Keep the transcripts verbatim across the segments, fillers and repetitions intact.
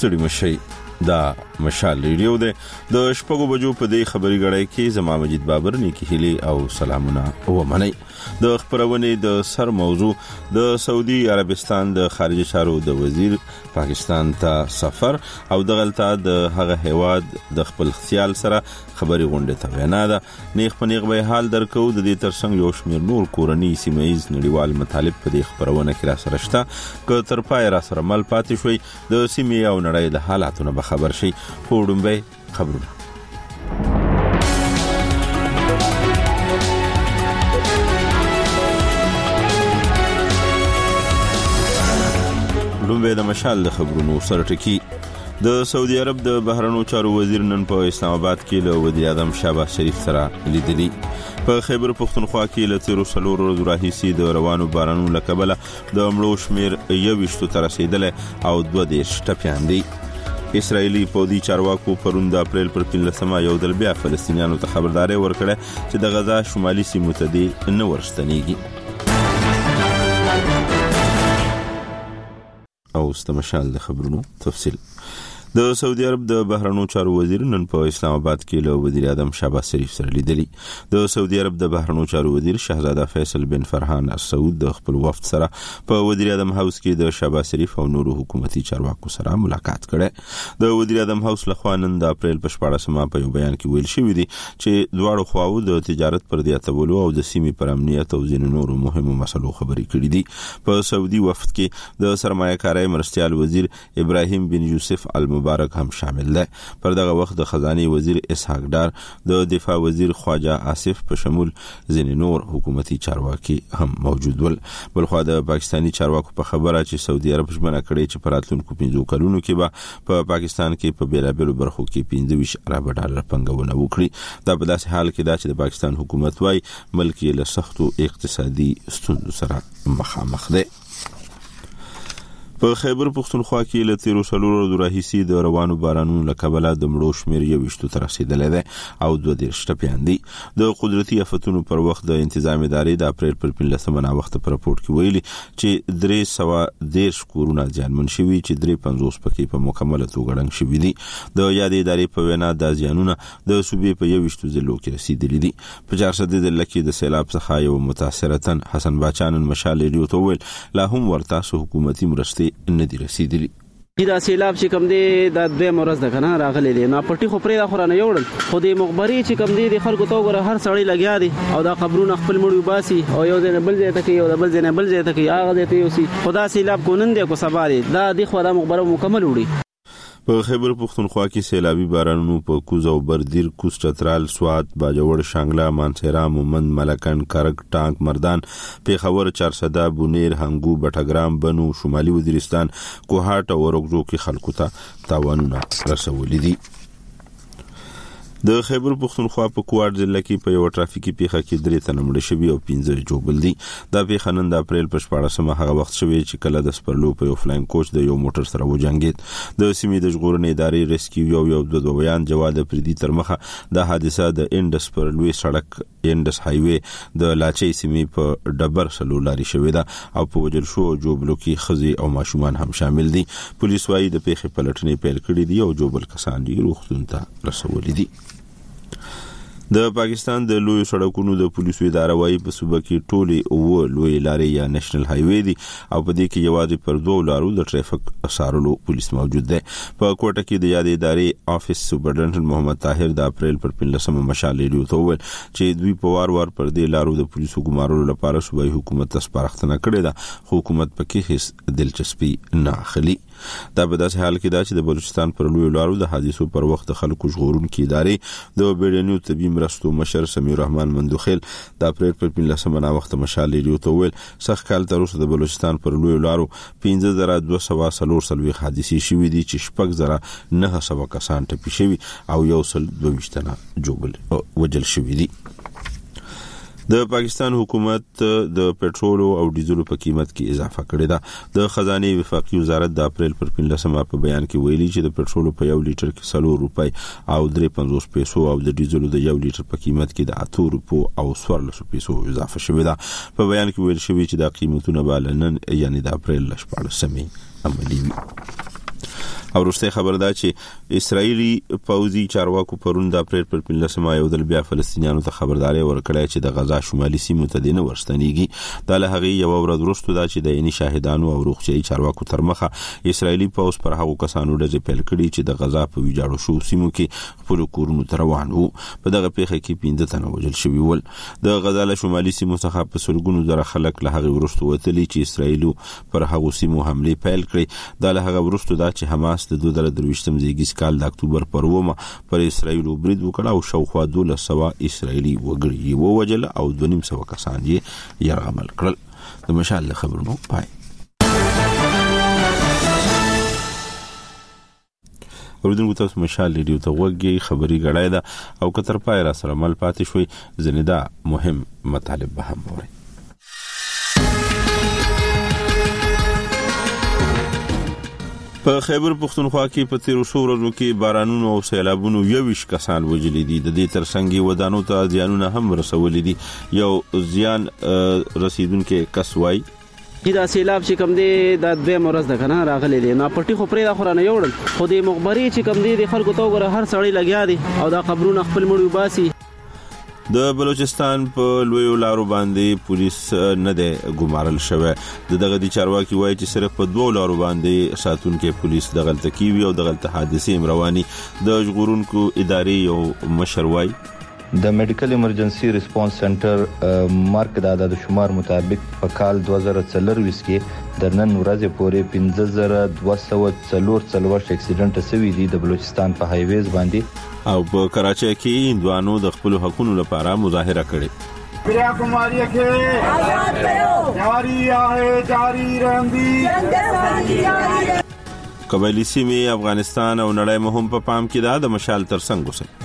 ستړي مشي. دا مشال ریډیو ده د شپږو بجو په دې خبري غړای کې زما مجید بابر نیکی هلی او سلامونه و منی. د خبرونه د سر موضوع د سعودي عربستان د خارجه چارو د وزیر پاکستان ته سفر او د غلطه د هغه هیواد د خپل خیال سره خبري غونډه ته وینا ده. نیغ په نیغ به حال درکو د دې ترڅنګ یو شمیر نور کورنی سیمایز نړیوال مطالب په دې خبرونه کې را سره شته ک تر پای را سره مل پاتې شوی د سیمې او نړۍ د حالاتونو به خبر شي. پوډمبه خبرونه لومبه د مشال د خبرونو سره ټکی. د سعودي عرب د بهرنیو چارو وزیر نن په اسلام آباد کې له وزیر اعظم شهباز شریف سره لیدلی. په خیبر پختونخوا کې له تیرو څلورو ورځو راهیسې د روانو بارانونو له کبله د مړو شمیر یوویشتو ته رسیدلی او دوه دېرش ټپیان دي. اسرائیلي پوځي چارواکو پرون د اپریل پر پنځلسمه یو ځل بیا فلسطینیانو ته خبرداري ورکړه چې د غزا شمالي سیمو ته دې نه ورستنیږي. او استمشال د خبرونو تفصیل. د سعودي عرب د بهرنیو چارو وزیر نن په اسلام آباد کې له وزیر اعظم شهباز شریف سره لیدلی. د سعودي عرب د بهرنیو چارو وزیر شهزاده فیصل بن فرحان السعود د خپل وفد سره په وزیر اعظم هاوس کې د شهباز شریف او نورو حکومتي چارواکو سره ملاقات کړه. د وزیر اعظم هاوس لخوا نن د اپریل په شپاړسمه په یو بیان کې ویل شوی دی چې دواړو خواو د تجارت پر زیاتولو او د سیمې پر امنیت او ځینو نورو مهمو مسلو خبرې کړې دي. په سعودي وفد کې د سرمایه‌کارۍ مرستيال وزیر ابراهیم بن یوسف الم مبارک هم شامل ده. پر دغه وخت د خزانه وزیر اسحاق ډار، د دفاع وزیر خواجه آصف په شمول ځینې نور حکومتي چارواکي هم موجود ول. بلخو د پاکستانی چارواکو په خبره چې سعودي عرب ژمنه کړې چې پراتلونکو پنځو کلونو کې به په پاکستان کې په بیلابېلو برخو کې پنځه ویشت ارب ډالر پنګونه وکړي. دا په داسې حال کې دا چې د پاکستان حکومت وايي ملک یې له سختو اقتصادي ستونزو سره مخامخ دی. په خیبر پختونخوا کې له تیرو څلورو ورځو راهیسې د روانو بارانونو له کبله د مړو شمیر یوویشتو ته رسیدلی دی او دوه دېرش ټپیان دي. د قدرتي آفتونو پر وخت د انتظام ادارې د اپریل پر پنځلسمه ناوخته په راپورټ کې ویلي چې درې سوه دېرش کورونه زیانمن شوي چې درې پنځوس پکې په مکمله توګه ړنګ شوي دي. د یادې ادارې په وینا دا زیانونه د صوبې په یوویشتو ضلعو کې رسیدلي دي. په چهارسده ضلع کې د سیلاب څخه یو متاثره تن حسن باچا نن مشال ریډیو ته وویل لا هم ورته حکومتي مرستې نه دي رسیدلي. دا سیلاب چې کوم دی د دوه مرز د کنه راغلي دي نه پټي خو پرې د خورانه یوړل خو د مخبري چې کوم دی د خلکو ته وګوره هر سړی لګیا دي او دا قبرونه خپل مړی باسي او یو ځای بل ځای ته کې یو د بل ځای بل ځای ته کې هغه ته یو سي خدا سیلاب کو نن دی کو سبا دی دا د خو د مخبره مکمل وړي. په خیبر پختونخوا کې سیلابي بارانونو په کوز او بردیر، کوز چترال، سوات، باجوړ، شانګلا، مانسهرا، مومند، ملکن، کرک، ټانک، مردان، پیښور، چارسده، بونیر، هنګو، بټګرام، بنو، شمالي وزیرستان، کوهاټ او ورغزو کې خلکو ته تاوانونه رسولي دي. د خیبر پختونخوا په کوهاټ ضلع کې په یو ټرافیکي پیښه کې درې تنه مړه شوي او پنځه جوړ دي. دا پیښه نن د اپریل په شپاړسمه هغه وخت شوې چې کله د سپرلو په یو فلاین کوچ د یو موټر سره وجنګید. د سیمې د ژغورنې ادارې ریسکیو یو یو دوه دوه بیان جواد پردي تر مخه د حادثه د انډس پر لوی سړک انډس هایوي د لاچې سیمې په ډبر سلو لاري شوې ده او په وجل شو جوبلو کې خزي او ماشومان هم شامل دي. پولیس وايي د پیښې پلټنې پیل کړې دي او جوبل کسان دي روغتون ته رسولي دي. د پاکستان د لوی سړکونو د پولیسو اداره وايي په صوبه کې ټولې او لوی لارې یا نېشنل هایوي دي او په دې کې یوازې پر دوه لارو د ټریفیک سارلو پولیس موجود دی. په کوټه کې د یادې ادارې افیس سپرډنټ محمد طاهر د اپریل پر پنځلسمه مشال ریډیو ته وویل چې دوی په وار وار پر دې لارو د پولیسو ګمارلو لپاره صوبایي حکومت ته سپارښتنه کړې ده خو حکومت پکې هیڅ دلچسپي نه اخلي. دا په داسې حال کې دا چې د بلوچستان پر لوی لارو د حادثو پر وخت د خلکو ژغورونکي ادارې د بیړنیو طبي مرستو مشر سمیر رحمان مندوخیل د اپریل پر پنځلسمه ناوخته مشال ریډیو ته ویل سخت کال تر اوسه د بلوچستان پر لوی لارو پنځه زره دوه سوه څلور څلوېښت حادثې شوي دي چې شپږ زره نهه سوه کسان ټپي شوي او یو سل دوه ویشت تنه جوړ وجل شوي دي. د پاکستان حکومت د پټرول او ډیزل په قیمت کې اضافه کړې ده. د خزانه وفاقي وزارت د اپریل پر پنځلسمه په بیان کې ویلي چې د پټرول په یو لیټر کې څلور روپۍ او درې پنځوس پیسو او د ډیزل د یو لیټر په قیمت کې د اته روپو او څوارلسو پیسو اضافه شوې ده. په بیان کې ویل شوی چې د قیمتونه به نن یعنی د اپریل شپاړسمې عملي وي. او وروسته خبر ده چې اسرایلی پوځي چارواکو پرون د اپریل پر پنځمه یو ځل بیا فلسطینیانو ته خبرداري ورکړه چې د غزا شمالي سیمو ته دینه ورستنیږي. د لهغه یو ورځ وروسته دا چې د عیني شاهدانو او روغتيایي چارواکو تر مخه اسرایلی پوځ پر هغو کسانو ډزې پیل کړي چې د غزا په ویجاړو شو سیمو کې خپل کورونو ته روان وو. په دغه پیښه کې پنځه تنه وژل شوي ول. د غزا له شمالي سیمو څخه په سلګونو زره خلک له هغه وروسته وتلي چې اسرایل پر هغو سیمو حمله پیل کړې. د هغه وروسته دا چې حماس د دوه زره درویشتم زیږیز کال د اکتوبر پر اومه پر اسرایل برید وکړ او شاوخوا دولس سوه اسرایلی وګړي ووژل او دوه نیم سوه کسان یې یرغمل کړل. د مشال خبرونو پای. اوردونکو تاسو مشال ریډیو ته وګورئ، خبري غړای دا او کتر پای را سره مل پاتې شوي زنیدا مهم مطالب به هم وره. په خیبر پختونخوا کې په تیرو شو ورځو کې بارانونو او سیلابونو یویش کسان وژلي دي. د دې ترڅنګ ودانو ته زیانونه هم رسولي دي. یو زیان رسیدونکو کس وای دا سیلاب چې کوم دی د دوه مرز د کنه راغلي دي نه پټي خو پرې د خورانه یوړل خو د مخبري چې کوم دی د خلکو ته وګوره هر سړی لګیا دي او دا قبرونه خپل مړی باسي. د بلوچستان په لویو لارو باندې پولیس نه ده ګمارل شوی. دغه د چارواکي وایي چې صرف په دوه لارو باندې ساتونکو پولیس د غلطه کیوي او د غلطه حادثې رواني. د ژغورونکو ادارې یو مشر وایي د میډیکل ایمرجنسي ریسپانس سنټر مارک د عدد شمار مطابق په کال دوه زره څلور کې د نن ورځې پورې پنځه زره دوه سوه څلور څلوېښت اکسیډنټ شوي دي د بلوچستان په هایویز باندې. او په کراچۍ کې هندوانو د خپل حقوقو لپاره مظاهره کړې. بریا کماری کې آزاد کړو جاری آهه جاری رهندي. قبایلی سیمې افغانستان او نړۍ مهم په پام کې ده. د مشال ترڅنګ اوسئ.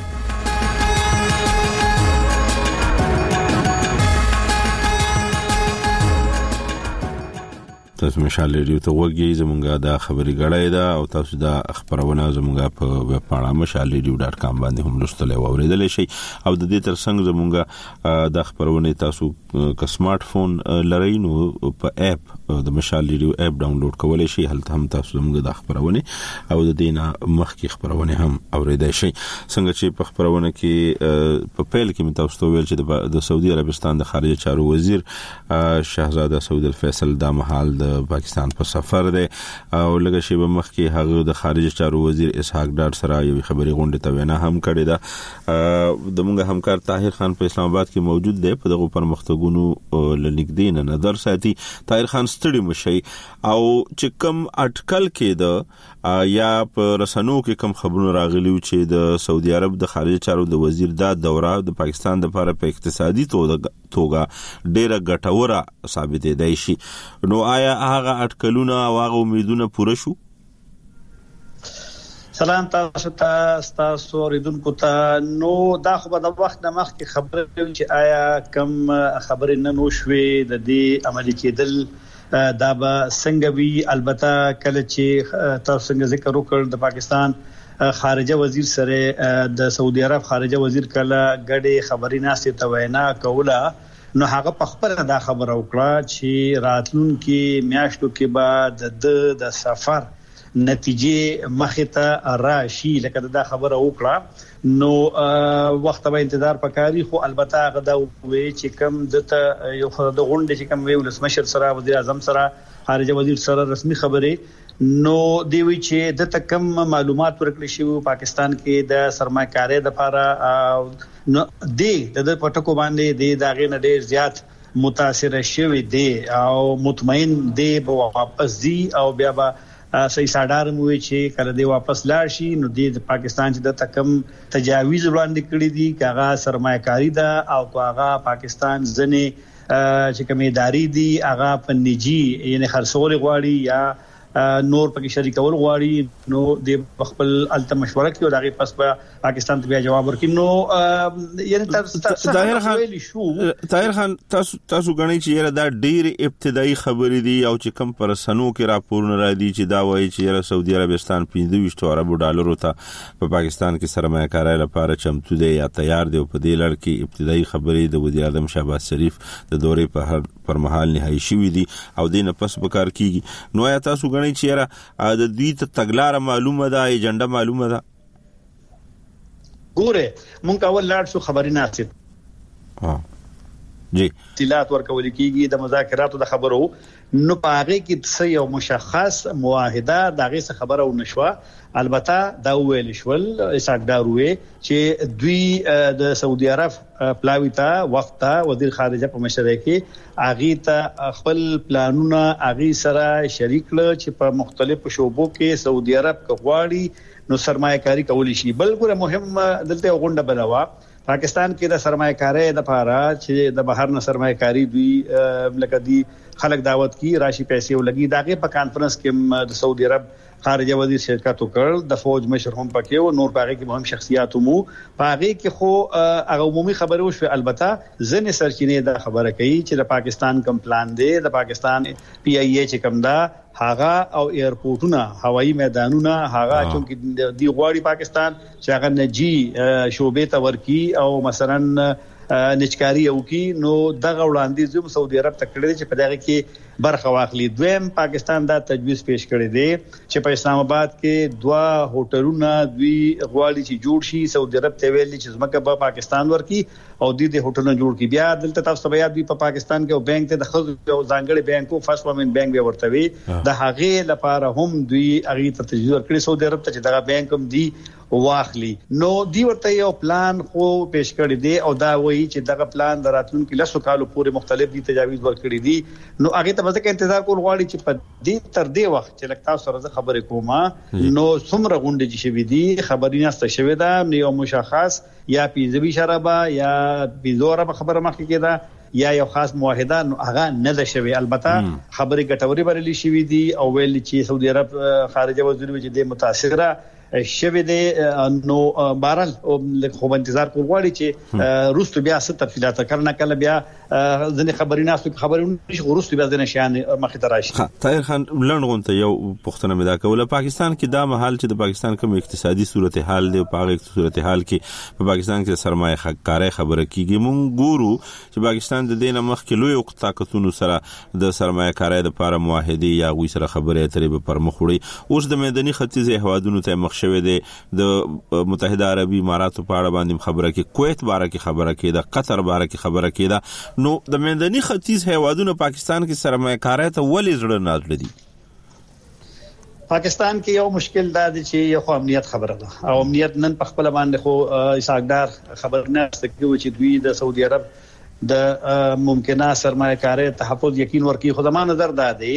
تاسو مشال ریډیو ته وګورئ، زمونږه د خبري غړای دا او تاسو د خبرونه زمونږه په ویب پاڼه مشال ریډیو ډاټ کام باندې هم لوستل او اوریدل شي. او د دې ترڅنګ زمونږه د خبرونه تاسو ک سمارټ فون لرئ نو په اپ د مشال ریډیو اپ ډاونلوډ کولای شي. هلته هم تاسو زمونږه د خبرونه او د دینه مخکې خبرونه هم اوریدل شي. څنګه چې په خبرونه کې په پیل کې تاسو ته ویل چې د سعودي عربستان د خارجه چارو وزیر شاهزاده سعود الفیصل د محل د پاکستان په سفر دی او لږه شی به مخکې هغه د خارجه چارو وزیر اسحاق ډار سره یو خبري غونډه ته وینا هم کړې ده. د موږ همکار طاهر خان په اسلام آباد کې موجود دی. په دغه پرمختګونو لنګدین نظر ساتي. طاهر خان ستړي مشي او چې کوم اټکل کې ده یا په رسنو کې کوم خبرونه راغلي چې د سعودي عرب د خارجه چارو د وزیر دا دوره د پاکستان د لپاره په اقتصادي توګه ډېره ګټوره ثابتې دی شي. نو آیا هغه اټکلونه او هغه امیدونه پوره شو؟ سلام تاسو ته تاسو ریدونکو ته. نو دا خو به د وخت د مخ کې خبره چې آیا کم خبرې نه نو شوې د دې عملي کېدل دا به څنګه وی. البته کله چې تاسو څنګه ذکر وکړ د پاکستان خارجه وزیر سره د سعودي عرب خارجه وزیر کله ګډه خبري ناشته ته وینا کوله نو هغه په خبره دا خبره وکړه چې راتلونکي میاشتو کې به د د سفر نتیجې مخې ته راشي. لکه دا خبره وکړه نو وخت به انتظار پکاري. خو البته هغه دا وی چې کم دته یو د غونډې چې کم وی ولسمشر سره وزیر اعظم سره خارجه وزیر سره رسمي خبره نو دی وی چې د تکم معلومات ورکړل شي پاکستان کې د سرمایه‌کارۍ لپاره نو دی د پټکو باندې دی داغه نه ډیر زیات متاثر شوی دی او مطمئن دی به واپس دی او بیا به صحیح ساډار مو چې کله دی واپس لاړ شي نو دی د پاکستان چې د تکم تجاویز وړاندې کړی دی کاغه سرمایه‌کاري ده او کاغه پاکستان ځنه چې کومې ادارې دي هغه په نجی یعنی خرڅول غواړي یا نور پکې شریکول غواړي نو د خپل الته مشوره کوي او دغه پس په پاکستان ته بیا جواب ورکړي. نو یعنی تاسو طاهر خان طاهر خان تاسو تاسو غنئ چې دا ډیر ابتدایي خبرې دي او چې کم پر سنو کې راپورونه را دي چې دا وایي چې سعودي عربستان پنځه ویشت ارب ډالر ته په پاکستان کې سرمایه‌کارۍ لپاره چمتو دی یا تیار دی. په دې لړ کې ابتدایي خبرې د وزیر اعظم شهباز شریف د دورې په پر مهال نهایی شوې دي او دینه پس به کار کیږي. نو یا تاسو غني چیرې د دوی ته تګلار معلومه ده ایجنډا معلومه ده ګوره مونږ اول لاړ شو خبري ناسید ها جی تلات ورکول کیږي د مذاکراتو د خبرو نو پاغه کې څه یو مشخص معاهده دغه څه خبره و نشوه البته دا ویل شول اساقدار وې چې دوی د سعودي عرب پلاویتا وخت وزیر خارجه په مشره کې اغي ته خپل پلانونه اغي سره شریک ل چې په مختلفو شوبو کې سعودي عرب کغواړي نو سرمایه‌کاری کولی شي بل ګره مهم دلته غونډه بلوا پاکستان کې د سرمایه‌کاري د لپاره چې د بهر نه سرمایه‌کاری دوی لکه دي خلک دعوت کی راشي پیسې ولګي داغه په کانفرنس کې د سعودي عرب خارجه وزیر شرکت وکړ د فوج مشر هم پکې او نور پاره کې مهم شخصیات مو پاره کې خو هغه عمومي خبره وشو البته ځنې سرچینې د خبره کوي چې د پاکستان کم پلان دی د پاکستان پی ای ای چې کم دا هغه او ایرپورټونه هوایی میدانونه هغه چې دی غواړي پاکستان چې هغه نجی شوبې ته ورکی او مثلا نچکاری او کی نو دغه وړاندې زم سعودي عرب ته کړی چې په دغه کې برخه واخلي دویم پاکستان دا تجویز پیش کړی دی چې په اسلام آباد کې دوا هوټلونه دوی غواړي چې جوړ شي سعودي عرب ته ویلي چې زمکه په پاکستان ورکی او د دې هوټلونه جوړ کی بیا دلته تاسو بیا دوی په پاکستان کې او بانک ته د خزو او ځانګړي بانکو فرست ومن بانک به ورته وي د هغه لپاره هم دوی هغه ته تجویز کړی سعودي عرب ته چې دغه بانک هم دی واخلي نو دی ورته یو پلان خو پیش کړی دی او دا وایي چې دغه پلان دراتونکو لسو کالو پورې مختلف دي تجاویز ورکړي دي نو هغه ته ځکه انتظار کول غواړي چې په دې تر دې وخت چې لکه تاسو سره خبرې کومه نو څومره غونډې چې شوي دي خبرې نسته شوي ده نو مشخص یا پیزوي شرابه یا پیزوره خبره مخکې کېده یا یو خاص معاهده نو هغه نه ده شوی البته خبرې ګټوري بللي شوي دي او ویل چې سعودي عرب خارجه وزیر چې د متاثره شوی دی نو بهرحال خو انتظار کول غواړي چې روستو بیا ست تفصیلات کړنه کله بیا ځنې خبرې ناسو خبرونه نشي روستو بیا ځنه شان مخې ته راشي طاهر خان لړغونته یو پښتنه مدا کوله پاکستان کې دا محل چې د پاکستان کوم اقتصادي صورتحال دی په هغه صورتحال کې په پاکستان کې سرمایه کاري خبره کیږي مونږ ګورو چې پاکستان د دینه مخ کې لوی طاقتونو سره د سرمایه کاري لپاره معاهده یا غوي سره خبره اترې په پرمخ وړي اوس د مدني ختیځ هوادونو ته مخ شوی دی د متحده عربي اماراتو په اړه باندې خبره کې کویت باره کې خبره کې د قطر باره کې خبره کې دا نو د مدني ختیځ هیوادونو پاکستان کې سرمایه کاري ته ولې زړه نازل دي پاکستان کې یو مشکل دا دی چې یو امنیت خبره ده او امنیت نن په خپل باندې خو اساقدار خبر نه ستګو چې دوی د سعودي عرب د ممکنه سرمایه کاري تحفظ یقین ورکی خو زمانه نظر دا دی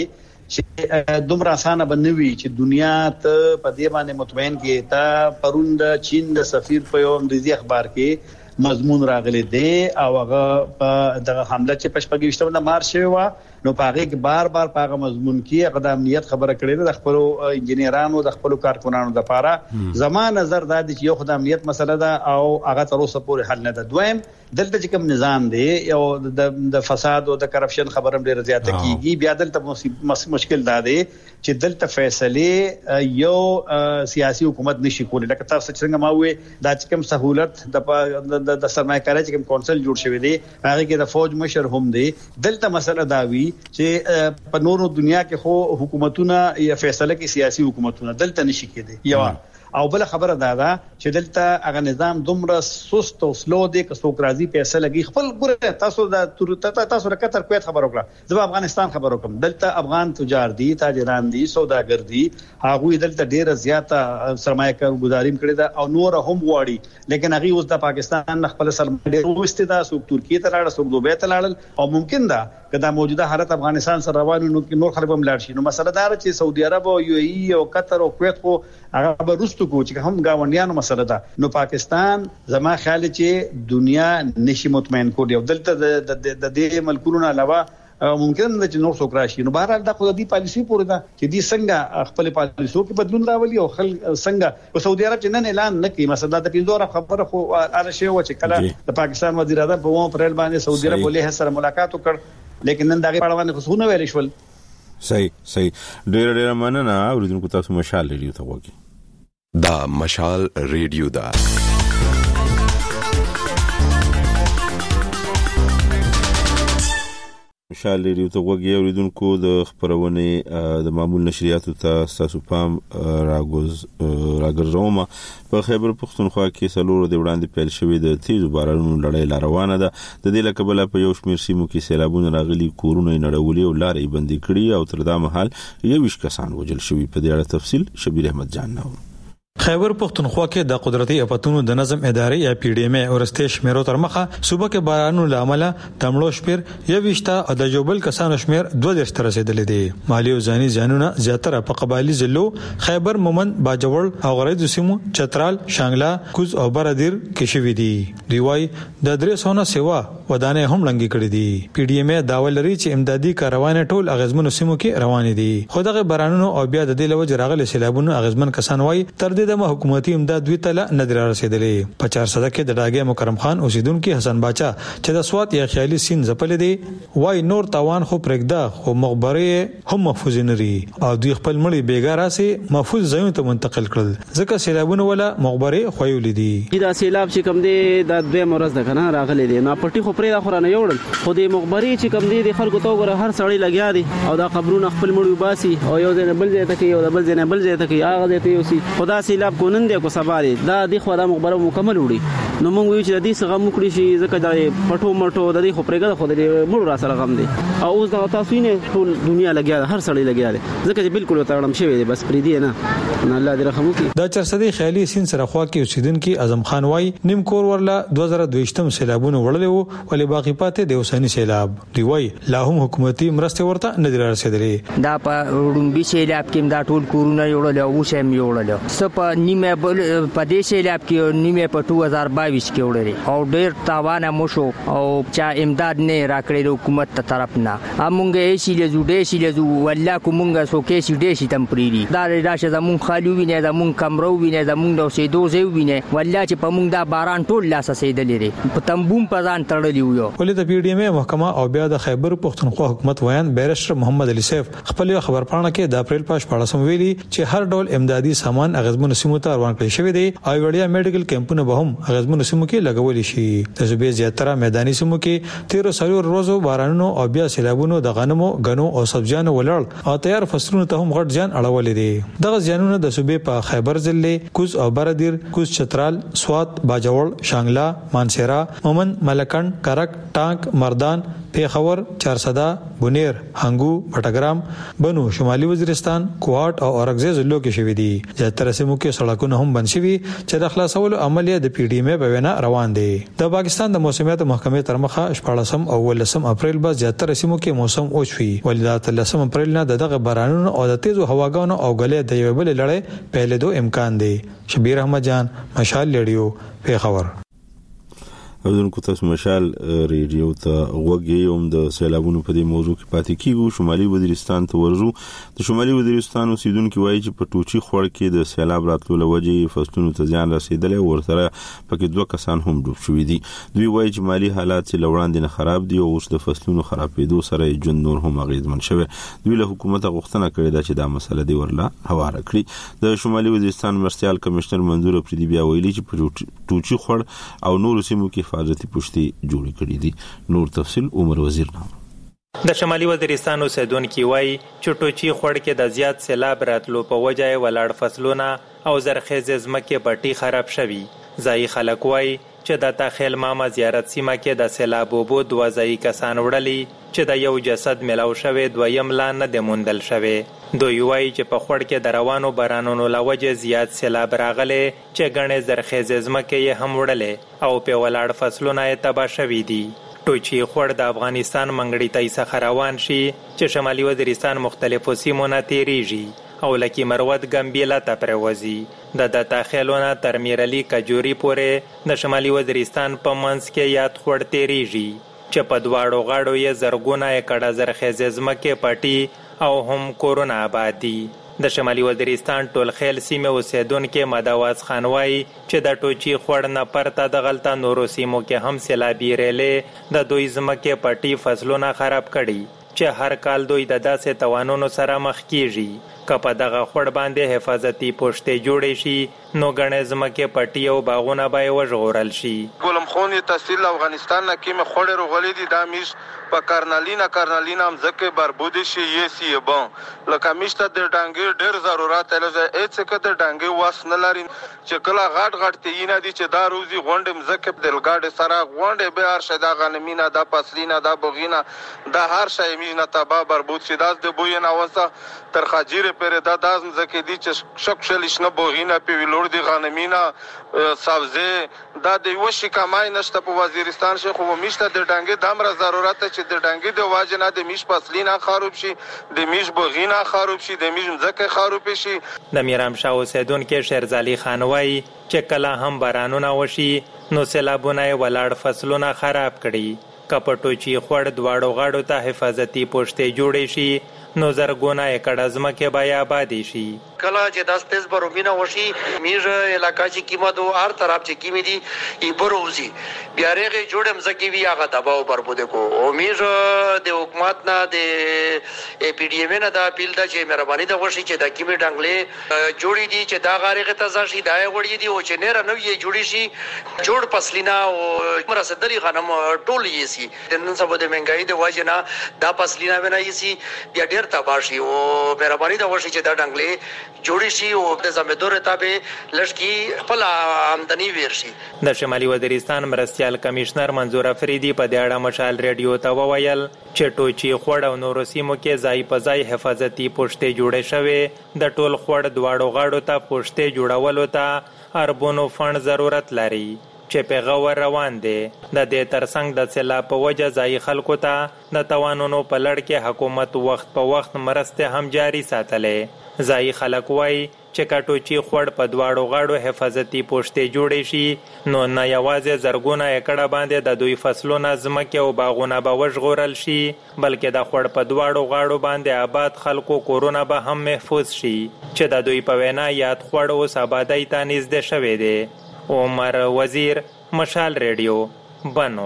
چې دومره اسانه بنوي چې دنیا ته په دې باندې مطمئن کې تا پروند چین د سفیر په یو انګریزي اخبار کې مضمون راغلي دی او هغه دغه حمله چې پښپګیشتم د مارچ شوی نو پاغه کې بار بار پاغه مضمون کې هغه د امنیت خبره کړې ده د خپل انجنیرانو د خپل کارکونانو د لپاره زمان نظر دا دي چې یو خدای امنیت مسله ده او هغه تر اوسه پورې حل نه ده دویم دلته چې کوم نظام دی یو د فساد او د کرپشن خبره ډیره زیاته کیږي بیا دلته مشکل دا دی چې دلته فیصله یو سیاسي حکومت نشي کولی لکه تاسو څنګه ما وې دا چې کوم سہولت د د سرمایه‌کاري چې کوم کونسل جوړ شوی دی هغه کې د فوج مشر هم دی دلته مسله دا وی چې په نورو دنیا کې خو حکومتونه یا فیصله کې سیاسي حکومتونه دلته نشي کېدي یو او بل خبره دا ده چې دلته هغه نظام دومره سست او سلو دی که څوک راځي پیسې لګي خپل ګوره تاسو دا تاسو د قطر کویت خبر وکړه زه افغانستان خبر وکم دلته افغان تجار دي تاجران دي سوداګر دي هغه دلته ډیره زیاته سرمایه کارګزاري کړې ده او نور هم غواړي لیکن هغه اوس د پاکستان خپل سرمایه ډیره وسته ده څوک ترکیه ته لاړ څوک دوبه ته لاړ او ممکن ده که دا موجوده حالت افغانستان سره روانو نو نور خلک هم لاړ شي نو مسله دا چې سعودي عرب او یو ای او قطر او کویت خو هغه به رستو کو چې هم گاونډیانو مسله ده نو پاکستان زما خیال چې دنیا نشي مطمئن کوي او دلته د د دې ملکونو علاوه ممکن ده چې نور څوک راشي نو بهرحال دا خو د دې پالیسي پورې ده چې دې څنګه خپل پالیسو کې بدلون راولي او خل څنګه په سعودي عرب چې نن اعلان نکړي مثلا د پیزور خبره خو اره شی و چې کله د پاکستان وزیر اعظم په وو پرل باندې سعودي عرب ولې سره ملاقات وکړ لیکن نن دغه په اړه باندې خصونه ویل شول صحیح صحیح ډېر ډېر مننه اوریدونکو تاسو مشال ریډیو ته وګورئ دا مشال ریډیو دا مشال ریډیو ته وګورئ اوریدونکو د خبرونه د معمول نشریاتو ته تاسو پام راغوز راګرځوم په خیبر پختونخوا کې سلور د وړاندې پیل شوې د تیز بارانونو لړۍ روانه ده د دې لکبله په یو شمېر سیمو کې سیلابونه راغلي کورونه نړولې او لارې بندي کړي او تر دا مهال یو ویش کسان وژل شوي په دې اړه تفصیل شبیر احمد جان نو خیبر پختونخوا کې د قدرتي اپاتونو د نظم ادارې یا پی ډی ایم ورسته شمیرو تر مخه صوبه کې بارانونو لامل تمړو شپیر یو وشتا او د جوبل کسانو شمیر دوه درش تر رسیدلې دي مالی او ځاني ځانونه زیاتره په قبایلی ضلعو خیبر مومند باجوړ او غریب سیمو چترال شانګلا کوز او برادر کې شوې دي دیوای د درې سونه سیوا ودانې هم لنګي کړې دي پی ډی ایم داول لري چې امدادي کاروان ټول اغزمنو سیمو کې روان دي خو دغه بارانونو او بیا د دې لوجه راغلي سیلابونو اغزمن کسان وای تر دې د حکومتي امداد وی تل نه در رسیدلې په چار صده کې د ډاګه مکرم خان اوسیدونکو حسن باچا چې د سوات یا خیالي سین زپل دي وای نور تاوان خو پرګدا خو مخبره هم محفوظ نری او دوی خپل مړي بیګا راسي محفوظ ځایونو ته منتقل کړل ځکه سیلابونه ولا مخبره خویول دي دا سیلاب چې کوم دي د دوه مرز د کنه راغلي دي نه پټي خو پرې د خورانه یوړل خو د مخبره چې کوم دي د خلکو تو غره هر سړی لګیا دي او دا قبرونه خپل مړي باسي او یو ځای بل ځای ته کې یو بل ځای بل ځای ته کې هغه ځای ته یو سي خدا سیلاب کو نن دی کو سبا دی دا د خو دا مخبره مکمل وړي نو موږ وی چې د دې څنګه مکړي شي ځکه دا پټو مټو د دې خو پرېګه خو د مړو را سره غم دي او اوس دا تاسو نه ټول دنیا لګیا هر سړی لګیا دي ځکه چې بالکل وتاړم شوی دی بس پرې دی نه الله دې رحم وکړي دا چرسدي خیالي سین سره خوا کې اوسیدونکو اعظم خان وای نیم کور ورلا دوه زره دوه سیلابونه وړلې وو ولې باقی پاتې د اوسنی سیلاب دی وای لا هم حکومتي مرسته ورته نه در رسیدلې دا په وړومبي سیلاب کې دا ټول کورونه یوړل او شم یوړل سپ نیمه په دې سیلاب کې نیمه په دوه هزار باییس کې وړلې او ډېر تاوان مو شو او چا امداد نه راکړي حکومت ته طرف نه امونګه یې شي له جوړې شي له والله کومګه سو کې شي دې شي تم پریری دا راشه زمون خالو ویني زمون کمرو ویني زمون د سې دوزې ویني والله چې په مونږ دا باران ټول لاس سیدلې لري په تنبوم په ځان تړلی یو ولې د پی ډی ایم محکمه او بیا د خیبر پختونخوا حکومت ویان بیرستر محمد علي سیف خپل خبر پاڼه کې د اپریل پاش پاړسم ویلي چې هر ډول امدادي سامان اغزمن سیمو ته روان کړی شوی دی او وړیا میډیکل کیمپونه به هم اغزمن سیمو کې لګول شي د صوبې زیاتره میداني سیمو کې تیر سلور ورځو بارانونو او بیا سیلابونو د غنمو غنو او سبزیانو ولړ او تیار فصلونو ته هم غټ ځان اړولې دي دغه ځانونه د صوبې په خیبر ضلع کوز او برادر کوز چترال سوات باجوړ شانګلا مانسیرا مومند ملکن کرک ټانک مردان پیښور چارسدا بونیر هنګو بټګرام بنو شمالي وزیرستان کوهاټ او اورګزې ضلعو کې شوې دي زیاتره سیمو کې سړکونه هم بند شوي چې د خلاصولو عملیه د پی ډی ایم په وینا روان دي د پاکستان د موسمیات محکمې تر مخه شپږم او ولسم اپریل به زیاتره سیمو کې موسم اوچوي ولې د لسم اپریل نه دغه بارانونو او د تیزو هواګانو او غلې د یو بل لړۍ پیلېدو امکان دی شبیر احمد جان مشال ریډیو پیښور اوردونکو تاسو مشال ریډیو ته وګورئ هم د سیلابونو په دې موضوع کې پاتې کیږو شمالي وزیرستان ته ورزو د شمالي وزیرستان اوسیدونکو وایي چې په ټوچي خور کې د سیلاب راتلو لوجې فصلونو ته ځان رسیدلې ورسره پکې دوه کسان هم ډوب شوي دي دوی وایي چې مالی حالات چې لوړاندې نه خراب دي او اوس د فصلونو خرابېدو سره ژوند نور هم اغیزمن شوی دوی له حکومت غوښتنه کړې ده چې دا مسله دی ورلا هواره کړي د شمالي وزیرستان مرستيال کمشنر منظور افریدي بیا ویلي چې په ټوچي خور او نور سیمو کې حفاظتي پشتي جوړ کړي دي نور تفصیل عمر وزیر نام د شمالي وزیرستان اوسیدونکو وایي چې ټوچي خور کې د زیات سیلاب راتلو په وجه ولاړ فصلونه او زرخیز ځمکې پټي خراب شوي ځای خلک وایي چې د تاخیل ماما زیارت سیمه کې د سیلاب اوبو دوه ځای کسان وړلي چې د یو جسد ملاو شوی دویم لا نه دی موندل شوی دوی وایي چې په خور کې د روانو بارانونو له وجې زیات سیلاب راغلی چې ګڼې زرخیزې ځمکې یې هم وړلې او په ولاړ فصلونه یې تباه شوي دي ټوچي خور د افغانستان منګړي ته څخه روان شي چې شمالي وزیرستان مختلفو سیمو نه تیریږي او لکه مروت ګمبیلا ته پروازي د د تاخیلونه تر میرلی کجوري پورې د شمالي وزیرستان په منځ کې یاد خور تیریږي چې په دواړو غاړو یې زرګونه ایکړه زرخیزې ځمکې پټي او هم کورونه آباد دي د شمالي وزیرستان ټول خیل سیمه اوسیدونکو مداواز خان وایي چې د ټوچي خور نه پرته د غلطه نورو سیمو کې هم سیلابي ریلې د دوی ځمکې پټي فصلونه خراب کړي چې هر کال دوی د داسې توانونو سره مخ کیږي که په دغه خور باندې حفاظتي پوښتې جوړې شي نو غنې زمکه پټي او باغونه به وژغورل شي. ګولم خون تحصیل افغانستان نه کې مخوړې رغولې دي دا میش په کارنالینا کارنالینا هم ځکه بربود شي یې سی بون لکه میشته د ډانګي ډېر ضرورت لري اڅ کده ډانګي واس نه لري چې کله غټ غټ تینا دي چې دا روزي غونډم ځکه د لګاډ سره غونډه به هر شدا غنمینا دا پسلینا دا بوغینا دا هر شی مینا تبا بربود شي دا د بوې نه وسه تر خاجيره پرې دا داز ځکه دي چې شک شلش نه بوغینا په ویلور دي غنمینا سبزه دا د وشي کمای نشته په وزیرستان شي خو میشته د ډانګي دمر ضرورت چې د ډانګي د واجنه د میش پسلینا خراب شي د میش بوغینا خراب شي د میش ځکه خراب شي. د میرام شاه اوسیدونکو شیرزالي خان وایي چې کله هم بارانونه وشي نو سیلابونه ولاړ فصلونه خراب کړي. کپټو چې خوړ دواړو غاړو ته حفاظتي پوښتې جوړې شي نو زرګونه ایکړ ځمکه به آباد شي. کله چې داس تیز برومینه وشي میج علاقہ چې کیمه دو هر طرف چې کیمه دي ای بروزي بیا رغه جوړم زکی وی هغه دباو بربوده کو او میج د حکومت نه د ای پی ډی ایم نه دا اپیل دا چې مهرباني دا وشي چې دا کیمه ډنګلې جوړی دي چې دا غارغه ته ځي دا وړي دي او چې نه رنو یې جوړی شي جوړ پسلینا او مرسدري غنم ټول یې سي نن سبا د منګای د واجنا دا پسلینا ونه یې سي بیا ډیر تباشي او مهرباني دا وشي چې دا ډنګلې جوړی شي او د زمیندور تابع لشکي خپل آمدنی ویر شي. د شمالي وزیرستان مرستيال کمشنر منظور افریدي په دې اړه مشال ریډیو ته وویل چې ټوچی خوړ او نور سیمو کې ځای په ځای حفاظتي پوښتې جوړې شوې د ټول خوړ دواړو غاړو ته پوښتې جوړولو ته اربونو فند ضرورت لري چې په غور روان دي. د دې ترڅنګ د سیلاب په وجه ځای خلکو ته د توانونو په لړ کې حکومت وخت په وخت مرسته هم جاري ساتلې. ځای خلک وایي چې کټوچی خوړ په دواړو غاړو حفاظتي پوښتې جوړې شي نو نه یوازې زرګونه ایکړه باندې د دوی فصلونه ځمکې او باغونه به وژغورل شي بلکې د خوړ په دواړو غاړو باندې آباد خلکو کورونه به هم محفوظ شي چې د دوی په وینا یاد خوړ اوس آبادۍ ته نږدې شوی دی. عمر وزیر مشال ریډیو بنو.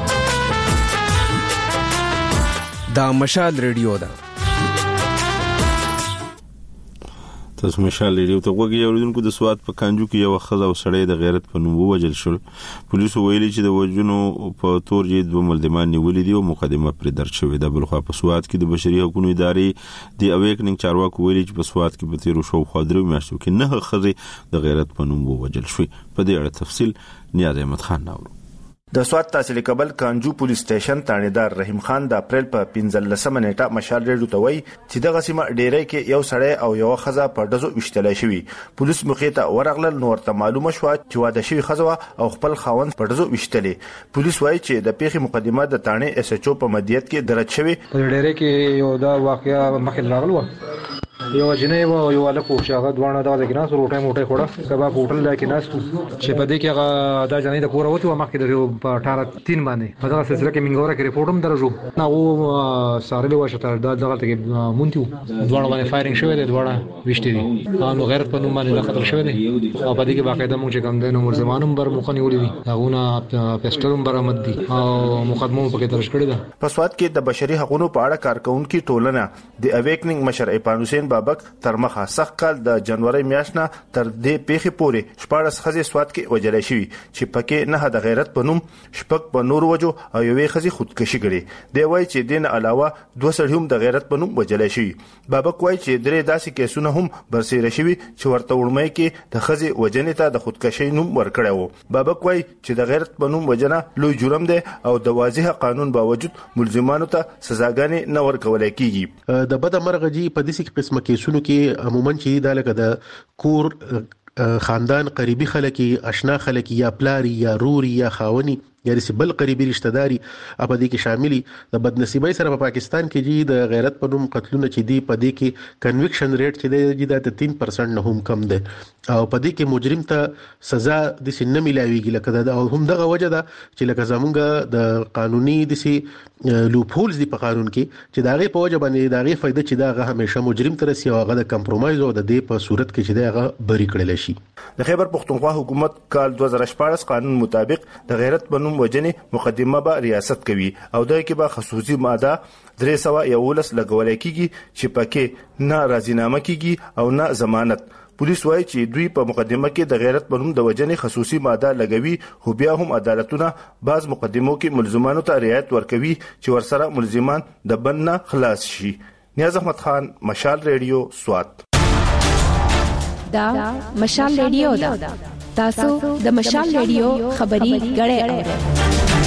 دا مشال ریډیو ده. تاسو مشال ریډیو ته وګورئ. اوریدونکو د سواد په کانجو کې یو خزه او سړی د غیرت په نوم ووجل شول. پولیسو ویلي چې د وجونو په تور یې دوه ملزمان نیولي دي او مقدمه پرې درج شوې ده. بلخوا په سواد کې د بشري حقوقو ادارې د اویکننګ چارواکو ویلي چې په سواد کې په تیرو شاوخوا درې میاشتو کې نه خزې د غیرت په نوم ووجل شوې. په دې اړه تفصیل نیاز احمد خان ناوړو. د سواد تحصیل کابل کانجو پولیس سټیشن تانیدار رحیم خان د اپریل په پنځلسمه نیټه مشال ریډیو ته وایي چې دغه سیمه ډیری کې یو سړی او یو خزه په دزو وشتلای شوی. پولیس مخې ته ورغلل نو ورته معلومه شو چې واده شوی خزه او خپل خاوند په دزو وشتلې. پولیس وایي چې د پیښې مقدمه د تانه اس ایچ او په مدیریت کې درج شوی. په ډیری کې یو دا واقعیا مخې راغلو یو جنې و یو الکو چې هغه دوانه دا د ګناس روټه موټه خوړه کباب هوټل لکه ناس چې په دې کې هغه دا جنې د کور وته مخکې د په اټھارہ تین باندې په دغه سلسله کې منګوره کې ریپورټ هم درجو نه او سارلې وشته دا دغه ته مونتیو دوانه باندې فایرینګ شوی دی دوانه وشته دي نو غیرت په نوم باندې قتل شوی دی او په دې کې باقاعده موږ چې کوم دینو مرزمانم بر مخ نیولې دي هغه پېسټلم برآمد دي او مقدمه په کې درج کړی ده. په سواد کې د بشري حقوقو په اړه کارکونکو ټولنه د اویکننګ مشر ایپان حسین بابک تر مخه سخت کال د جنوري میاشتنه تر دې پیښې پورې شپږ خزې سواد کې وجلې شوی چې پکې نه د غیرت په نوم شپږ په نور وجو او یوې خزې خودکشي کړې. دی وایي چې دین علاوه دوه سړي هم د غیرت په نوم وجلې شوی. بابک وایي چې درې داسې کیسونه هم برسېره شوی چې ورته وړمې کې د خزې وجنې ته د خودکشي نوم ورکړی وو. بابک وایي چې د غیرت په نوم وجنه لوی جرم دی او د واضح قانون باوجود ملزمانو ته سزاګانې نه ورکول کیږي. د بد مرغجي په دې قسمه کیسونو کې عموما چې دا لکه د کور خاندان قریبي خلک آشنا خلک یا پلاری یا روري یا خاوني یا د بل قریبي رشتہ داري په دې کې شاملي. د بدنصیبۍ سره په پاکستان کې جی د غیرت په نوم قتلونه چې دی په دې کې کنویکشن ریټ چې دی د تین پرسنټ نه هم کم دی او په دې کې مجرم ته سزا د سن ملاويږي لکه دا هم دغه وجه ده چې لکه زمونږ د قانوني د سي لوپ هولز دی په قانون کې چې داغه په وجه باندې داغه فائدہ چې داغه همیشه مجرم تر سي هغه د کمپرمایز او د دې په صورت کې چې داغه بری کړل شي. د خیبر پختونخوا حکومت کال دوه زره شپږ قانون مطابق د غیرت په نوم وجنې مقدمه به ریاست کوي او دای کې به خصوصي ماده درې سوه یولس لګول کیږي چې پکې نه راضینامه کیږي او نه ضمانت. پولیس وایي چې دوی په مقدمه کې د غیرت په نوم د وجنې خصوصي ماده لګوي، خو بیا هم عدالتونه بعض مقدمو کې ملزمانو ته رعایت ورکوي چې ورسره ملزمان د بند نه خلاص شي. نیاز احمد خان، مشال ریډیو، سوات. دا مشال ریډیو دا تاسو د مشال ریډیو خبري غړې اورئ.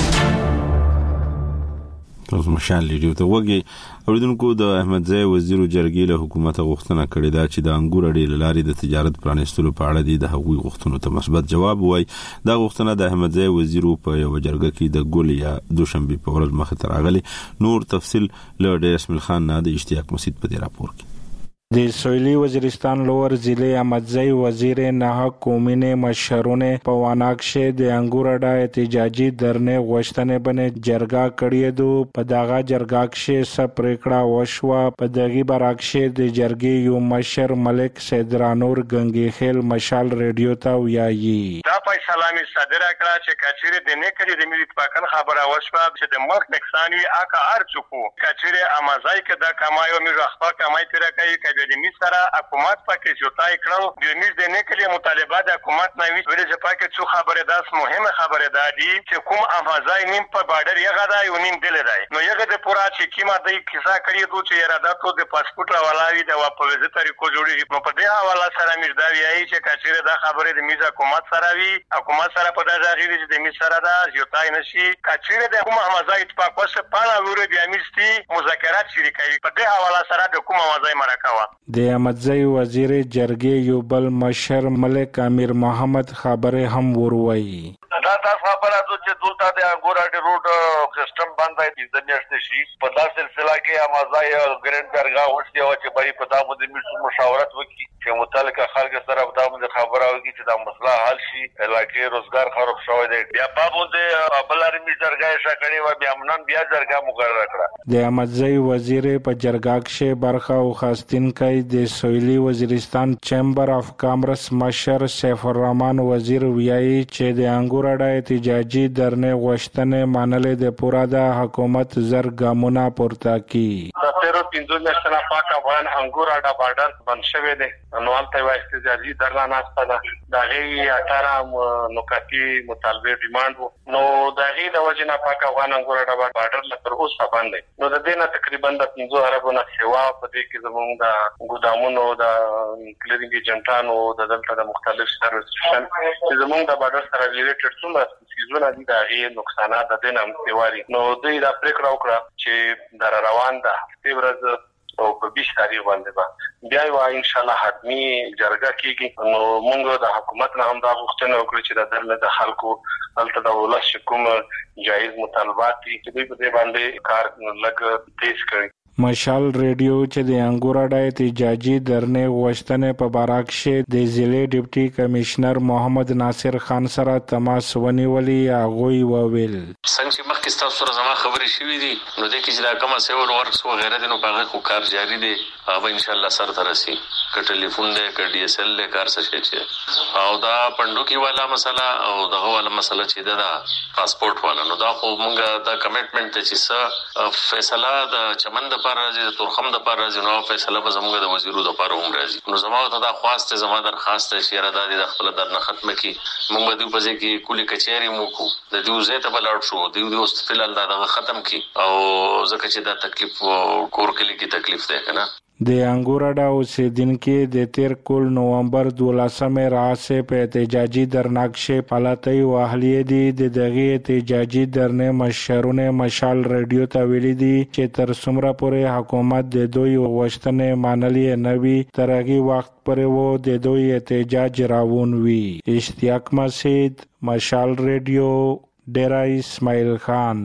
تاسو مشال ریډیو ته وګورئ. اوریدونکو، د احمد ځای وزیر جرګې له حکومت غوښتنه کړې ده چې د انګور اډې لارې د تجارت پرانیستلو په اړه د هغوی غوښتنو ته مثبت جواب وایي. دا غوښتنه د احمد ځای وزیر په یو جرګه کې د ګل یا دوشنبه په ورځ مخ ته راغلي. نور تفصيل له ډیر اسماعیل خان نه د اشتیاق مسعود په دې راپور کې. د سویلی وزیرستان لور ضلع احمدزئی وزیر نه قومین مشرونه په واناکشه د انګور اډا احتجاجي درنه غوښتنه باندې جرګه کړې دو. په دغه جرګه کې سپریکړه وشوه. په دغه براکشه د جرګې یو مشر ملک سیدرانور غنگی خیل مشال ریډیو ته ویایي. دا فیصله می صادره کړه چې کچېره د نه کړي د ملي اتفاقن خبره وشوه چې د ملک نقصان وی اکه ارچکو کچېره احمدزئی کې د کمایو می رخصه کمای تر کوي د می سره حکومت پکې جوړای کړو. د می د نه کلی مطالبه د حکومت نه وی ولې چې پکې څو خبره داس مهمه خبره ده دي چې کوم احمدزئی نیم په بارډر یغه دا یو نیم دل دی. نو یغه د پورا چې کیما د کیسه کړی دوه چې اراده ته د پاسپورت راولاوي د واپس طریقو جوړیږي. نو په دې حواله سره می دا ویایي چې کچېره د خبره د می حکومت سره وی حکومت سره په دغه غیر چې د می سره دا جوړای نشي. کچېره د کوم احمدزئی اتفاق وسه پاڼه وره بیا میستي مذاکرات شریکوي. په دې حواله سره د کوم احمدزئی مرکه د احمدزئی وزیر جرګې یو بل مشر ملک امیر محمد خبره هم وروي. دا تاسو خبره ده چې دلته د انګور اډې روډ سیستم باندې د دنیاشته شي. په داسې سلسله کې احمدزئی او ګرین درګه ورسي او چې بای په دامو د میشو مشاورت وکړي چې متعلقه خلک سره په دامو د خبره وکړي چې دا مسله حل شي. علاقې روزګار خراب شوی دی. بیا په باندې بلاري می درګه شکړې و بیا منن بیا درګه مقرره کړه. د احمدزئی وزیر په جرګه کې برخه او خاصتین کوي. د سویلی وزیرستان چیمبر اف کامرس مشر سیف الرحمن وزیر ویایي چې د انګور اډا احتجاجي درنه غوښتنه منلې د پورا د حکومت زر ګامونه پورته کی. د تیرو پنځو میاشتو پاک افغان انګور اډا بارډر بند شوی دی. نو هلته وایي احتجاجي درنه ناسته ده. دغه اټاره نکاتی مطالبه ډیماند وو. نو دغه د وجنه پاک افغان انګور اډا بارډر لپاره اوسه باندې نو د دې نه تقریبا د پنځو اربونه سیوا په دې کې زموږ د ګودامونو د کلینینګ ایجنټانو د دلته د مختلف سرویس سټیشن چې زموږ د بارډر سره ریلیټډ څومره سیزونه دي د هغې نقصانات د دې نه هم سیواري. نو دوی دا پرېکړه وکړه چې در روان ده هفتې ورځ او په بیس تاریخ باندې به بیا یو ان شاء الله حتمی جرګه کیږي. نو موږ د حکومت نه هم دا غوښتنه وکړو چې د دلته د خلکو هلته د ولس کوم جایز مطالبات دي چې دوی په دې باندې کار لږ تیز کړي. مشال ریډیو چې د انګور اډا احتجاجي درنه غوښتنه په باراکشه د ضلع ډیپټي کمشنر محمد ناصر خان سره تماس ونیولي. هغه وویل څنګه چې مخکې تاسو سره زما خبرې شوې دي نو د کې چې دا کومه سیول ورکس و غیره د نو په هغه کار جاری دي. هغه ان شاء الله سره ترسي ک ټلیفون دې ک ډي اس ال له کار څه شي او دا پندوکی والا مسله او دغه والا مسله چې دا پاسپورت والا نو دا خو مونږه دا کمټمنټ چې څه فیصله د چمن د راځي د تورخم د پر راځي نو فیصله به زموږ د وزیرو د پر هم راځي. نو زموږ ته دا خواسته زموږ درخواست چې را د خپل درنه ختمه کی موږ به د پځې کې کلی کچېری مو کو د دې وزې ته بلار شو د دې اوس فلال دا ختم کی او ځکه چې دا تکلیف کور کې کی تکلیف ده کنه. د انګور اډا اوسیدونکو د تیر کول نومبر دولسمه راځي په احتجاجي درناکشه پالاتي واهلي دي. د دغه احتجاجي درنه مشرونه مشال ریډیو ته ویلي دي چې تر څومره پورې حکومت د دوی غوښتنې منلې نه وي تر هغه وخت پورې وو د دوی احتجاج راوون وي. اشتیاق مسعود، مشال ریډیو، ډیرا اسماعیل خان.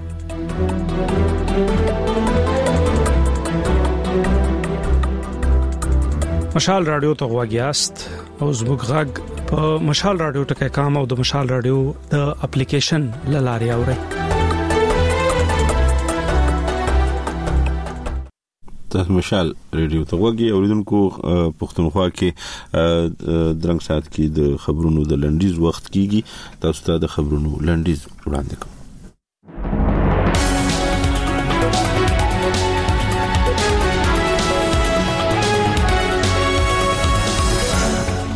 مشال رادیو ته غواګیاست او زموږ غږ په مشال رادیو ټکي کام او د مشال رادیو د اپلیکیشن لاري اوري. تاسو مشال ریډیو ته غوږی اوریدونکو پښتونخوا کې درنګ سات کې د خبرونو د لنډیز وخت کیږي. تاسو ته د خبرونو لنډیز وړاندې کوم.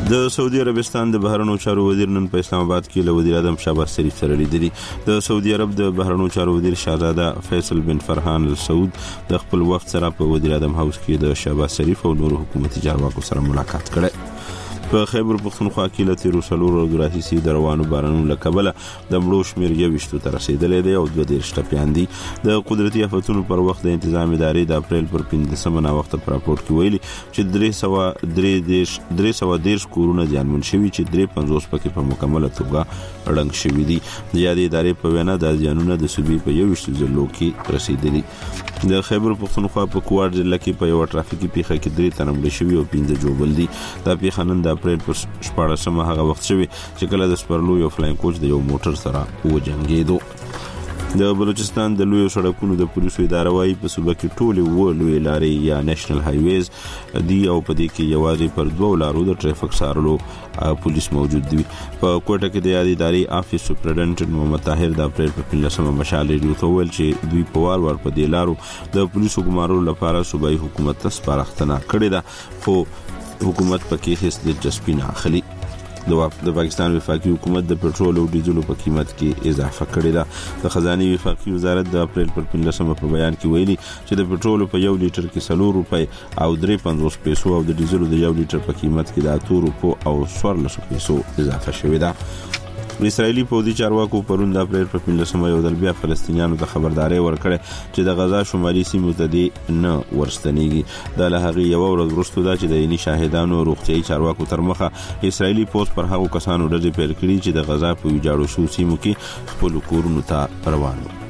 د سعودي عربستان د بهرنیو چارو وزیر نن په اسلام آباد کې له وزیر اعظم شهباز شریف سره لیدلي. د سعودي عرب د بهرنیو چارو وزیر شاهزاده فیصل بن فرحان ال سعود د خپل وفد سره په وزیر اعظم هاوس کې د شهباز شریف او نورو حکومتي چارواکو سره ملاقات کړي. په خیبر پختونخوا کې له تیرو څلورو ورځو راهیسې د روانو بارانونو له کبله د مړو شمېر یوویشتو ته رسېدلی دی او دوه دېرش ټپیان دي. د قدرتي آفتونو پر وخت د انتظام ادارې د اپریل پر پنځلسمه ناوخته په راپورټ کې ویلي چې درې سوه درې دېرش درې سوه دېرش کورونه زیانمن شوي چې درې پنځوس پکې په مکمله توګه ړنګ شوي دي. د یادې ادارې په وینا دا زیانونه د صوبې په یوویشتو ضلعو کې رسېدلي. د خیبر پختونخوا په کوټ ضلع کې په یوه ټرافیکي پیښه کې درې تنه مړه شوي او پنځه ژوبل دي. دا پیښه نن د اپریل پر شپاړسمه هغه وخت شوی چې کله د سپرلو یو فلاین کوچ د یو موټر سره وجنګېدو. د بلوچستان د لویو سړکونو د پولیسو اداره وايي په صوبه کې ټولې اووه لویې لارې یا نیشنل هایویز دي او په دې کې یوازې پر دوو لارو د ټریفک څارلو پولیس موجود دي. په کوټه کې د یادې ادارې افیس سپرنټنډنټ محمد طاهر د اپریل په پنځلسمه مشال ریډیو ته وویل چې دوی په وار وار په دې لارو د پولیسو ګمارلو لپاره صوبایي حکومت ته سپارښتنه کړې ده، خو حکومت پکې هیڅ دلچسپي نه اخلي. د پاکستان وفاقي حکومت د پټرول او ډیزلو په قیمت کې اضافه کړې ده. د خزانه وفاقي وزارت د اپریل پر پنځلسمه په بیان کې ویلي چې د پټرول په یو لیټر کې څلور روپۍ او درې پنځوس پیسو او د ډیزلو د یو لیټر په قیمت کې د اتو روپو او څوارلسو پیسو اضافه شوې ده. اسرائیلي پوځي چارواکو پرون د اپریل په پنځلسمه یو ځل بیا فلسطینیانو ته خبرداري ورکړه چې د غزا شمالي سیمو ته دې نه ورستنیږي. دا له هغې یوه ورځ وروسته ده چې د عیني شاهدانو روغتیایي چارواکو تر مخه اسرائیلي پوځ پر هغو کسانو ډزې پیل کړي چې د غزا په ویجاړو شوو سیمو کې خپلو کورونو ته روان وو.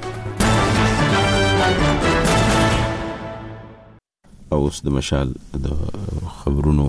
اوس د مشال د خبرونو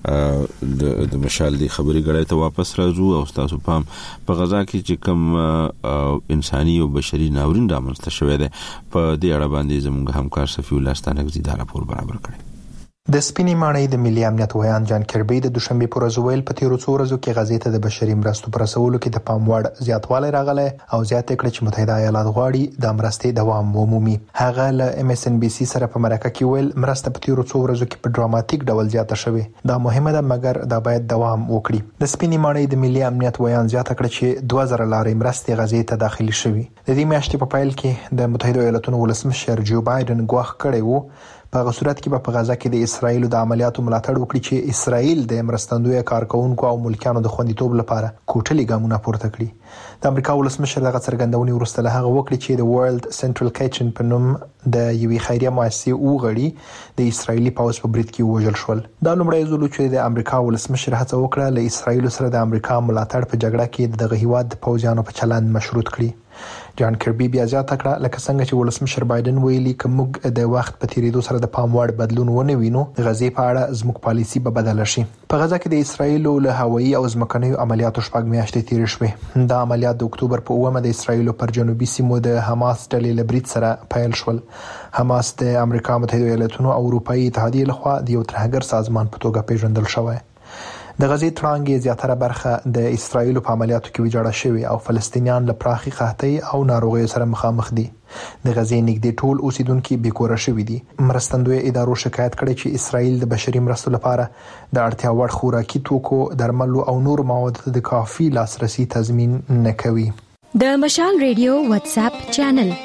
د مشال دی خبري غړې ته واپس راځو او تاسو پام په غزا کې چې کوم انساني او بشري ناورین رامنځته شوی دی په دې اړه باندې زموږ همکار صفي الله ستانکزي دا راپور برابر کړی. د سپینې ماڼۍ د ملي امنیت ویان جان کربي د دوشنبه پر ورځ ویل په تیرو څو ورځو کې غزې ته د بشري مرستو پر رسولو کې د پام وړ زیاتوالی راغلی او زیاته کړ چې متحده ایالات غواړي د مرستې دوام ومومي. هغه له ام اس ان بي سي سره په مرکه کې ویل مرسته په تیرو څو ورځو کې په ډراماتیک ډول زیاته شوې. دا مهمه ده مګر دا باید دوام وکړي. د سپینې ماڼۍ د ملي امنیت ویان زیاته کړ چې دوه زره لارې مرستې غزې ته داخلي شوې. د دې میاشتې په پیل کې د متحده ایالاتونو ولسمشر جو بایدن ګواښ کړی و په هغه صورت کې په غزا کې د اسرایل د عملیاتو ملاتړ وکړي چې اسرایل د مرستندوی کارکونکو او ملکیانو د خوندیتوب لپاره کوټلي ګامونه پورته کړي. د امریکا ولسمشر دغه څرګندونې وروسته له هغه وکړي چې د ورلد سنټرل کچن په نوم د یوې خیریه مؤسسې وغړي د اسرایلی پوځ په برید کې وژل شول. دا لومړی ځل چې د امریکا ولسمشر هڅه وکړه له اسرایل سره د امریکا ملاتړ په جګړه کې دغه هیواد د پوځیانو په چلند مشروط کړي. جان کربي بیا زیاته کړه لکه څنګه چې ولسمشر بایدن ویلي چې موږ د وخت په تیریدو سره د پام وړ بدلون ونه وینو د غزې په اړه زموږ پالیسي به بدل شي. په غزا کې د اسرایل له هوایي او ځمکنیو عملیاتو شپږ میاشتې تیرې شوې. دا عملیات د اکتوبر په اوومه د اسرایل پر جنوبي سیمو د حماس ډلې له برید سره پیل شول. حماس د امریکا متحده ایالاتونو او اروپאי اتحادیې لخوا د یو ترهګر سازمان په توګه پیژندل شوی. د غزې تړانګې زیاتره برخه د اسرایل په عملیاتو کې ویجاړه شوې او فلسطینیان له پراخي قحطۍ او ناروغیو سره مخامخ دي. د غزې نږدې ټول اوسیدونکو بیکوره شوي دي. مرستندوی ادارو شکایت کړی چې اسرایل د بشري مرستو لپاره د اړتیا وړ خوراکي توکو، درملو او نور موادو د کافي لاسرسي تضمین نه کوي. د مشال ریډیو واتس اپ چینل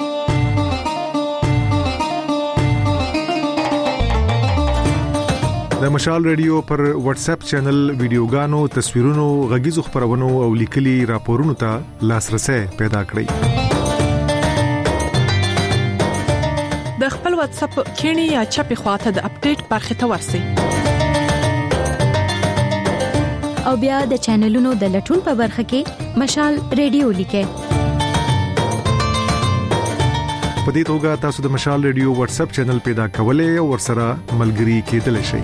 د مشال ریډیو پر واتس اپ چینل ویډیوګانو، تصویرونو، غږیزو خبرونو او لیکلي راپورونو ته لاسرسي پیدا کړئ. د خپل واتس اپ کینی یا چپی خواته د اپډیټ برخه ته ورسئ او بیا د چینلونو د لټون په برخه کې مشال ریډیو لیکئ. په دې توګه تاسو د مشال ریډیو واتس اپ چینل پیدا کولای او ورسره ملګري کېدلی شئ.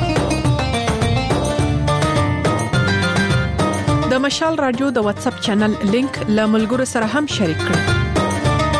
د مشال رادیو د واتس اپ چینل لینک له ملګرو سره هم شریک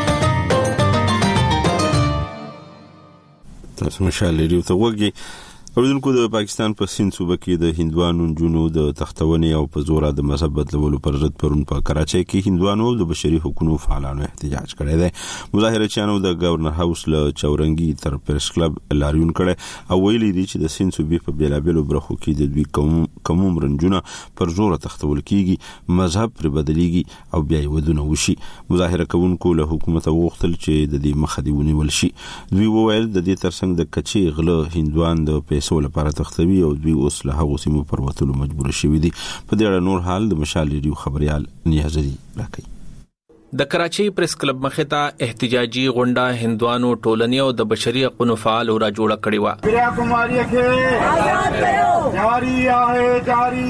کړئ. تاسو مشال ریډیو ته وګورئ. اوریدونکو د پاکستان په سند صوبه کې د هندوانو جنو د تختونې او په زور د مذهب بدلولو پر ضد پرون په کراچۍ کې هندوانو د بشري حقوقو فعالانو احتجاج کړی دی. مظاهرچیانو د گورنر هاوس له چورنګي تر پریس کلب لاریون کړي او ویلي دي چې د سند صوبې په بیلابېلو برخو کې د دوی قوم قوم رنجونه پر زور تختول کیږي، مذهب پر بدلېږي او بیا ودونه وشي. مظاهره کوونکو له حکومت غوښتل چې د دې مخه دی ونیول شي. دوی وویل د دې ترڅنګ د کچې غله هندوان د پیسو لپاره تختوي او دوی اوس له هغو سیمو پر وتلو مجبور شوي دي. په دې اړه نور حال د مشال ریډیو خبريال نیازري راکوي. د کراچۍ پریس کلب مخې ته احتجاجي غونډه هندوانو ټولنې او د بشري حقوقو فعال را جوړه کړې و. پریا کماری کې آزاد کړو جاری آهه جاری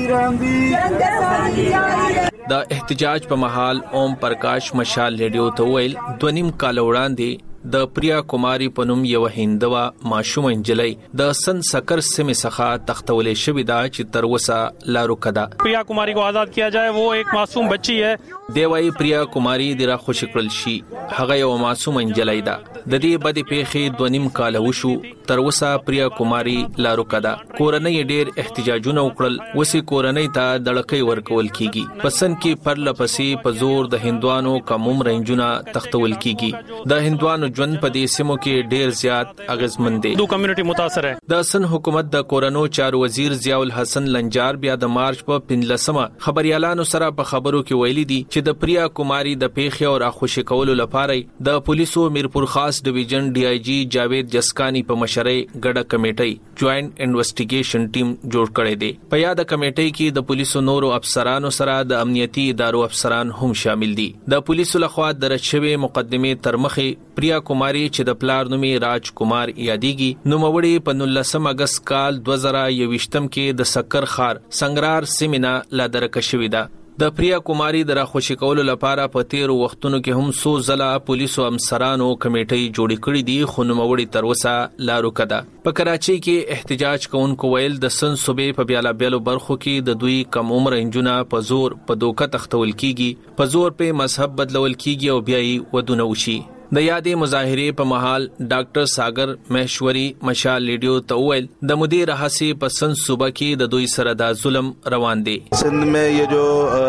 رهندي. د احتجاج په محل اوم پرکاش مشال ریډیو ته ویل دونیم کال وړاندې د پریا کماری پنوم یو هندوا ماشوم انجلی د سن سکر سیمه څخه تختولې شوې ده چې تر وسه لارو کده. پریا کماری کو آزاد کیا جائے، وہ ایک معصوم بچی ہے. دیوای پریا کماری ډیره خوشی کړل شي، هغه یو معصوم انجلی ده. د دې بدې پیښې دونیم کال وشو، تر وسه پریا کماری لارو کده. کورنۍ ډیر احتجاجونه وکړل، وسی کورنۍ ته دړکې ورکول کیږي. پسند کې پر لپسې په زور د هندوانو کموم رنجونه تختول کیږي. د هندوانو ژوند په دې سیمو کې ډیر زیات اغیزمن دي. دو کمیونټي متاثر ہے. د سن حکومت د کورونو چارو وزیر ضیاء الحسن لنجار بیا د مارچ په پنځلسمه خبريالانو سره په خبرو کې ویلي دي چې د پریا کماری د پیښې او راخوشي کولو لپاره د پولیسو میرپور خاص ډیویژن ډي آی جی جاوید جسکانی په مشرۍ ګډه کمیټي جوائنٹ انویسټیګیشن ټیم جوړ کړی دی. په یاد کمیټي کې د پولیسو نورو افسرانو سره د امنیتي ادارو افسران هم شامل دي. د پولیسو لخوا درج شوی مقدمه تر مخې پریا کماری چې د پلار نومي راج کمار یادېږي، نو موړي په نولسم اگست کال دوه زره یوویشتم کې د سکر خار سنگرار سیمنا لا درکه شوې ده. د پریا کماری د راخوشي کولو لپاره په تیرو وختونو کې هم سو ځله پولیسو امسرانو کمیټي جوړې کړې دي، خو نو موړي تر وسه لارو کده. په کراچۍ کې احتجاج کوونکو ویل د سن صوبې په بیاله بیلو برخو کې د دوی کم عمر انجونه په زور په دوکه تختول کیږي، په زور په مذهب بدلول کیږي او بیا یې ودونه وشي. د یادې مظاهره په محل ډاکټر ساگر مهشوري مشال ریډیو ته ویل د مدیر رهاسي په سن صوبه کې د دوی سره د ظلم روان دي. سندھ میں یہ جو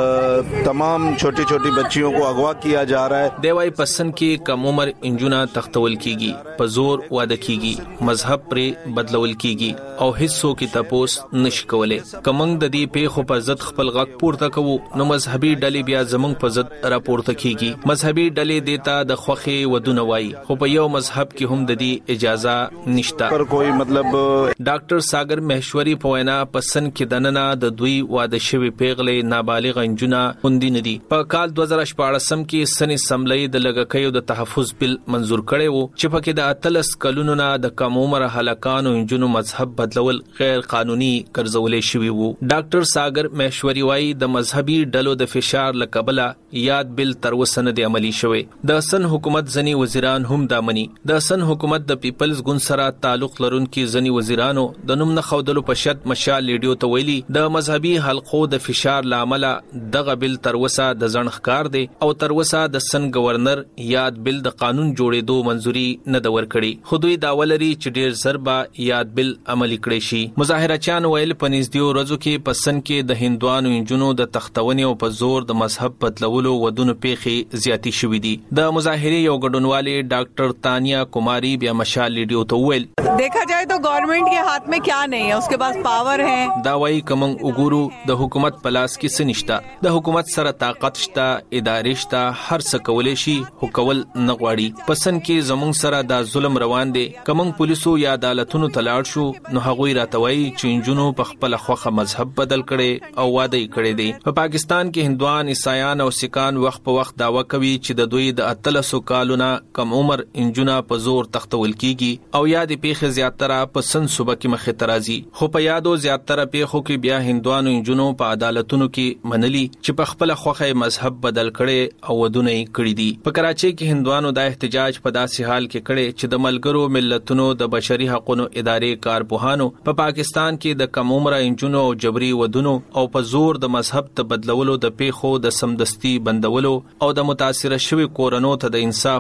تمام چھوٹی چھوٹی بچیوں کو اغوا کیا جا رہا ہے. دیوای پسند کې کم عمر انجونه تختول کیږي، په زور واده کیږي، مذهب پر بدلول کیږي او هیڅ کې تاسو نشي کولای. کومنګ د دې پیښو په ضد خپل غږ پورته کوو نو مذهبي ډلې بیا زمونږ په ضد راپورته کیږي. مذهبي ډلې دیتا د خوخي ودونه وای، خو په یو مذهب کې هم د دې اجازه نشته. پر کوئی مطلب ډاکټر ساگر مهشوري په وینا پسند کې دننه د دوی واده شوی پیغلې نابالغ انجونه خوندي ندي. په کال دوه زره شپږم کې سن اسمبلی د لګکیو د تحفظ بل منزور کړي وو چې پکې د اتلس کلونو نه د کم عمر هلکانو انجونو مذهب بدلول غیر قانوني ګرځولې شوی وو. ډاکټر ساگر مهشوري وای د مذهبي ډلو د فشار لکبله یاد بل تر وسنه د عملی شوی. د سن حکومت ځنی وزیران هم دامني. د سن حکومت د پیپلز ګوند سره تعلق لرونکي ځنی وزیرانو د نوم نه خودلو په شت مشال ریډیو ته ویلي د مذهبي حلقو د فشار لامل دغه بل تر وسه د ځنخکار دی او تر وسه د سن گورنر یاد بل د قانون جوړېدو منځوري نه د ورکړي. خو دوی داولري چې ډیر ضربه یاد بل عملي کړي شي. مظاهرچیان ویل په نږدې ورځو کې په سن کې د هندوانو انجونو د تختونې او په زور د مذهب بدلولو ودونو پیښې زیاتی شوې دي. د مظاهره یو ګډونوالي ڈاکٹر تانیا کماری بیا مشال ریڈیو تو ویل دیکھا جائے تو گورنمنٹ کے ہاتھ میں کیا نہیں ہے، اس کے پاس پاور ہے. داوی کمنګ وګورو د حکومت پلاس کې سنشتا، د حکومت سره طاقت شته، ادارې شته، هر څه کولای شي، خو کول نه غواړي. پسند کې زمون سره د ظلم روان دي. کمنګ پولیسو یا عدالتونو تلاړ شو نو هغوی راتوي چې جنونو په خپل خوخه مذهب بدل کړي او واده یې کړي دي. په پاکستان کې هندوان، عیسایان او سکان وخت په وخت داوا کوي چې د دوی د اتلسو کالونه کم عمر انجونه په زور تختول کیږي او یا د پیښه زیاتره په سن صوبه کې مخه ترازی. خو په یادو زیاتره پیښو کې بیا هندوانو انجونو په عدالتونو کې منلي چې په خپل خوخه مذهب بدل کړي او ودونه یې کړی دي. په کراچۍ کې هندوانو د احتجاج په داسې حال کې کړي چې د ملګرو ملتونو د بشري حقوقو ادارې کارپوهانو په پاکستان کې د کم عمر انجونو او جبري ودونو او په زور د مذهب ته بدلولو د پیښو د سمدستي بندولو او د متاثر شوی کورونو ته د انصاف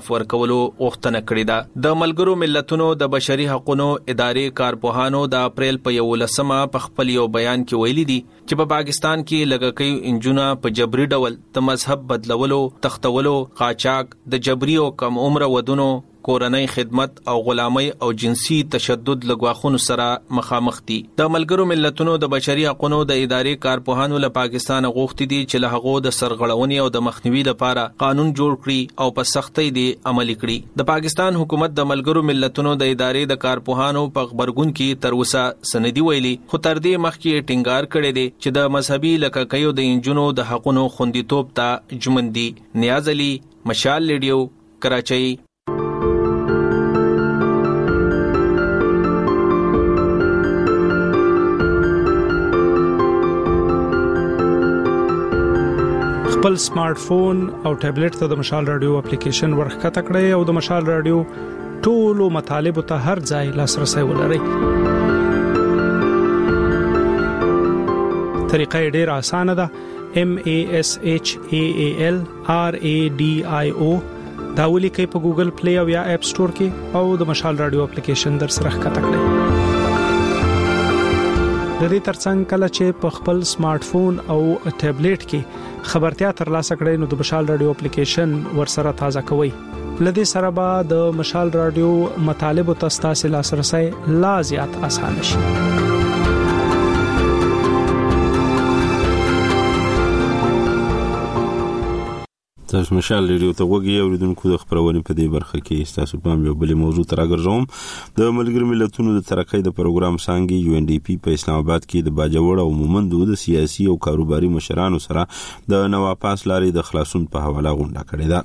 انصاف ورکولو غوښتنه کړې ده. د ملګرو ملتونو د بشري حقوقو ادارې کارپوهانو د اپریل په یولسمه په خپل یو بیان کې ویلي دي چې په پاکستان کې لږکیو انجونه په جبري ډول د مذهب بدلولو، تختولو، قاچاق، د جبري او کم عمر ودونو، کورنۍ خدمت او غلامۍ او جنسي تشدد لګواخونو سره مخامخ دي. د ملګرو ملتونو د بشري حقوقو د ادارې کارپوهانو له پاکستان غوښتي دي چې له هغو د سرغړونې او د مخنیوي لپاره قانون جوړ کړي او په سختۍ دې عملي کړي. د پاکستان حکومت د ملګرو ملتونو د ادارې د کارپوهانو په خبرګون کې تر اوسه سندي ویلي، خو تر دې مخکې ټینګار کړی دی چې د مذهبي لږکیو د انجونو د حقوقو خوندیتوب ته ژمن دي. نیاز علي، مشال ریډیو، کراچۍ. خپل سمارټ فون او ټابلیټ ته د مشال رادیو اپلیکیشن ورخکته کړئ او د مشال رادیو ټولو مطالب ته هر ځای لاسرسي ولرئ. طریقه ډېره اسانه ده. M A S H A A L R A D I O دا ولیکئ په ګوګل پلی او یا اپ سٹور کې او د مشال رادیو اپلیکیشن در سره ښکته کړئ. د دې ترڅنګ کله چې په خپل سمارټ فون او ټابلیټ کې خبرتیا ترلاسه کړئ نو د مشال رادیو اپلیکیشن ورسره تازه کوئ. لدې سره به د مشال رادیو مطالب او تاسو لاسرسي لا زیات آسان شي. تاسو مشال ریډیو ته وګورئ او لیدونکو د خبرونې په دې برخه کې تاسو په یو بل موضوع تر راګرځوم. د ملګرو ملتونو د ترقۍ د پروګرام څنګه یو ان ډي پی په اسلام آباد کې د باجوړ او مومندو د سیاسي او کاروباري مشرانو سره د نواپاس لارې د خلاصون په حواله غونډه کړې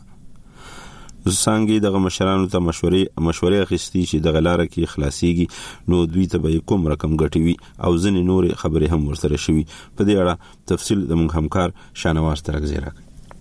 ده. څنګه دغه مشرانو ته مشورې مشورې اخیستي چې د غلاره کې خلاصيږي نو دوی ته به کوم رقم ګټوي او ځنې نور خبرې هم ورسره شوي. په دې اړه تفصیل د موږ همکار شانواز ترغزیرا.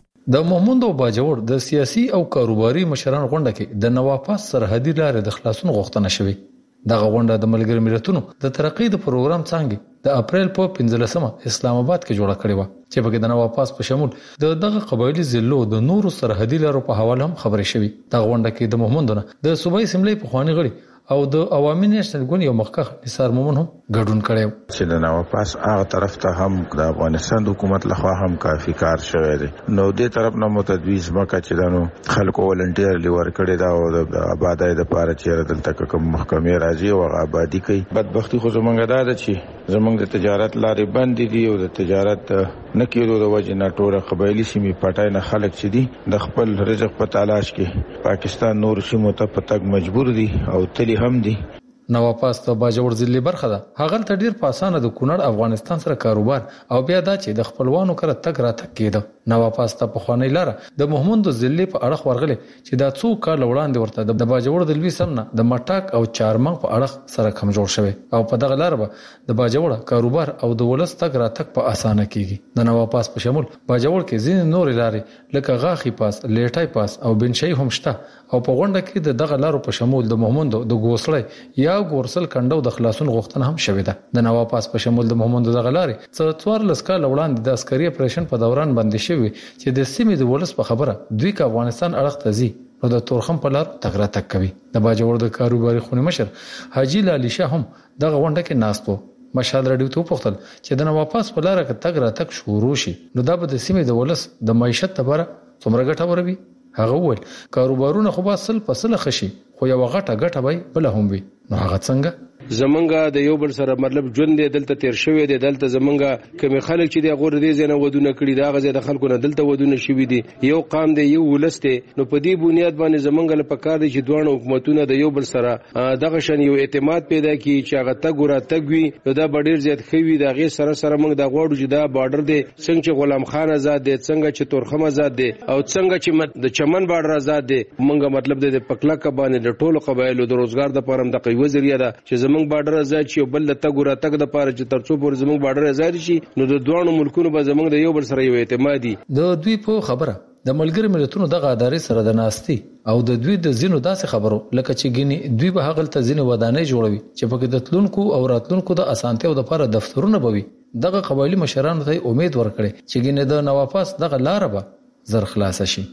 د مومند او باجوړ د سیاسي او کاروباري مشرانو غونډه کې د نواپاس سرحدي لارې د خلاصون غوښتنه شوې. دغه غونډه د ملګرو ملتونو د ترقۍ د پروګرام څنګه د اپریل په پنځلسمه اسلام آباد کې جوړه کړې و چې په کې د نواپاس په شمول د دغه قبایلی ضلعو د نورو سرحدي لارو په حواله هم خبرې شوې. دغه غونډه کې د مومندونو د صوبایي اسمبلی په خواني غړي او د عوامي نېشنل ګوند یو مخکخ نثار مومن هم ګډون کړي چې د نواپاس هغه طرف ته هم د افغانستان حکومت لخوا هم کافي کار شوی دی. نو دې طرف نه متدویز مکه چې دانو خلکو ولنټیر لیور کړي دا او د آبادای د پاره چې دلته کوم محکمې راځي او آبادی کوي. بدبختی خو زمونږ دا ده چې زمونږ د تجارت لارې بند دي او د تجارت نه کېدو د وجې نه ټول قبایلی سیمې پټای نه خلک چې دي د خپل رزق په تلاش کې پاکستان نور سیمو ته پتاګ مجبور دي او تلی هم دي. نواپاس ته باجوړ ضلع برخه ده. هغه ته ډیر په اسانه د کونړ افغانستان سره کاروبار او بیا دا چې د خپلوانو کړه تک را تک کېده. نواپاس ته په خوانی لاره د محمد ضلع په اړه ورغله چې دا څو کال وړاندې ورته د باجوړ د لوی سمنه د مټاک او چارمنګ په اړه سره کم جوړ شوی او په دغه لار به د باجوړ کاروبار او د ولس تک را تک په اسانه کیږي. د نواپاس په شمول باجوړ کې ځین نور لارې لکه غاخي پاس، لیټای پاس او بنشي هم شته او په غونډه کې د دغه لارو په شمول د محمد د ګوسړی یا ګورسل کندو د خلاصون غوښتنه هم شوې ده. د نواپاس په شمول د محمد د غلارې څو څوارلس کال وړاندې د عسکري اپریشن په دوران باندې شوی چې د سیمې د ولس په خبره دوی کا افغانستان اړخ ته ځي نو د تورخم په لار تګ را تک کوي. د باجوړ د کاروباري خونی مشر حاجی لالی شاه هم دغه غونډه کې ناستو. مشال رادیو ته پوښتل چې د نواپاس په لار کې تګ را تک شروع شي نو دا به د سیمې د ولس د معیشت لپاره څومره ګټه وروي. هغه ول کاروبارونه خو به سل په سل خشي خو یو غټه غټه وي بل هم وي. نو هغه څنګه زمونږه د یو بل سره مطلب ژوند دی دلته تیر شوی دی. دلته زمونږه کوم خلک چې د غور دي زنه ودونه کړی دا غزه د خلکو نه دلته ودونه شوی دي. یو قام دی یو ولست نو په دې بنیاد باندې زمونږه لپاره کار دي چې دوه حکومتونه د یو بل سره دغه شان یو اعتماد پیدا کړي چې هغه تګورا تګوي نو دا ډیر زیات خوي دا غي سره سره موږ د غوړو چې دا بارډر دی څنګه چې غلام خان آزاد دی څنګه چې تورخم آزاد دی او څنګه چې د چمن بارډر آزاد دی موږ مطلب د پکلا کبانې د ټولو قبایلو د روزګار د پرم د قوی ذریعہ ده چې زمونږ بارډر آزاد چې بل د تګورا تګ د پاره چې ترڅو پر زمونږ بارډر آزاد شي نو د دوه ملکونو به زمونږ د یو بل سره یو اعتمادي. د دوی په خبره د ملګری ملتونو دغه ادارې سره د ناستي او د دوی د زینو داسې خبرو لکه چې ګینی دوی به هغه ته زینو ودانې جوړوي چې په کې د تلونکو او راتلونکو د اسانتیو د لپاره دفترونه بوي. دغه قبایلی مشرانو ته امید ورکړي چې ګینه د نواپاس دغه لار به زر خلاص شي.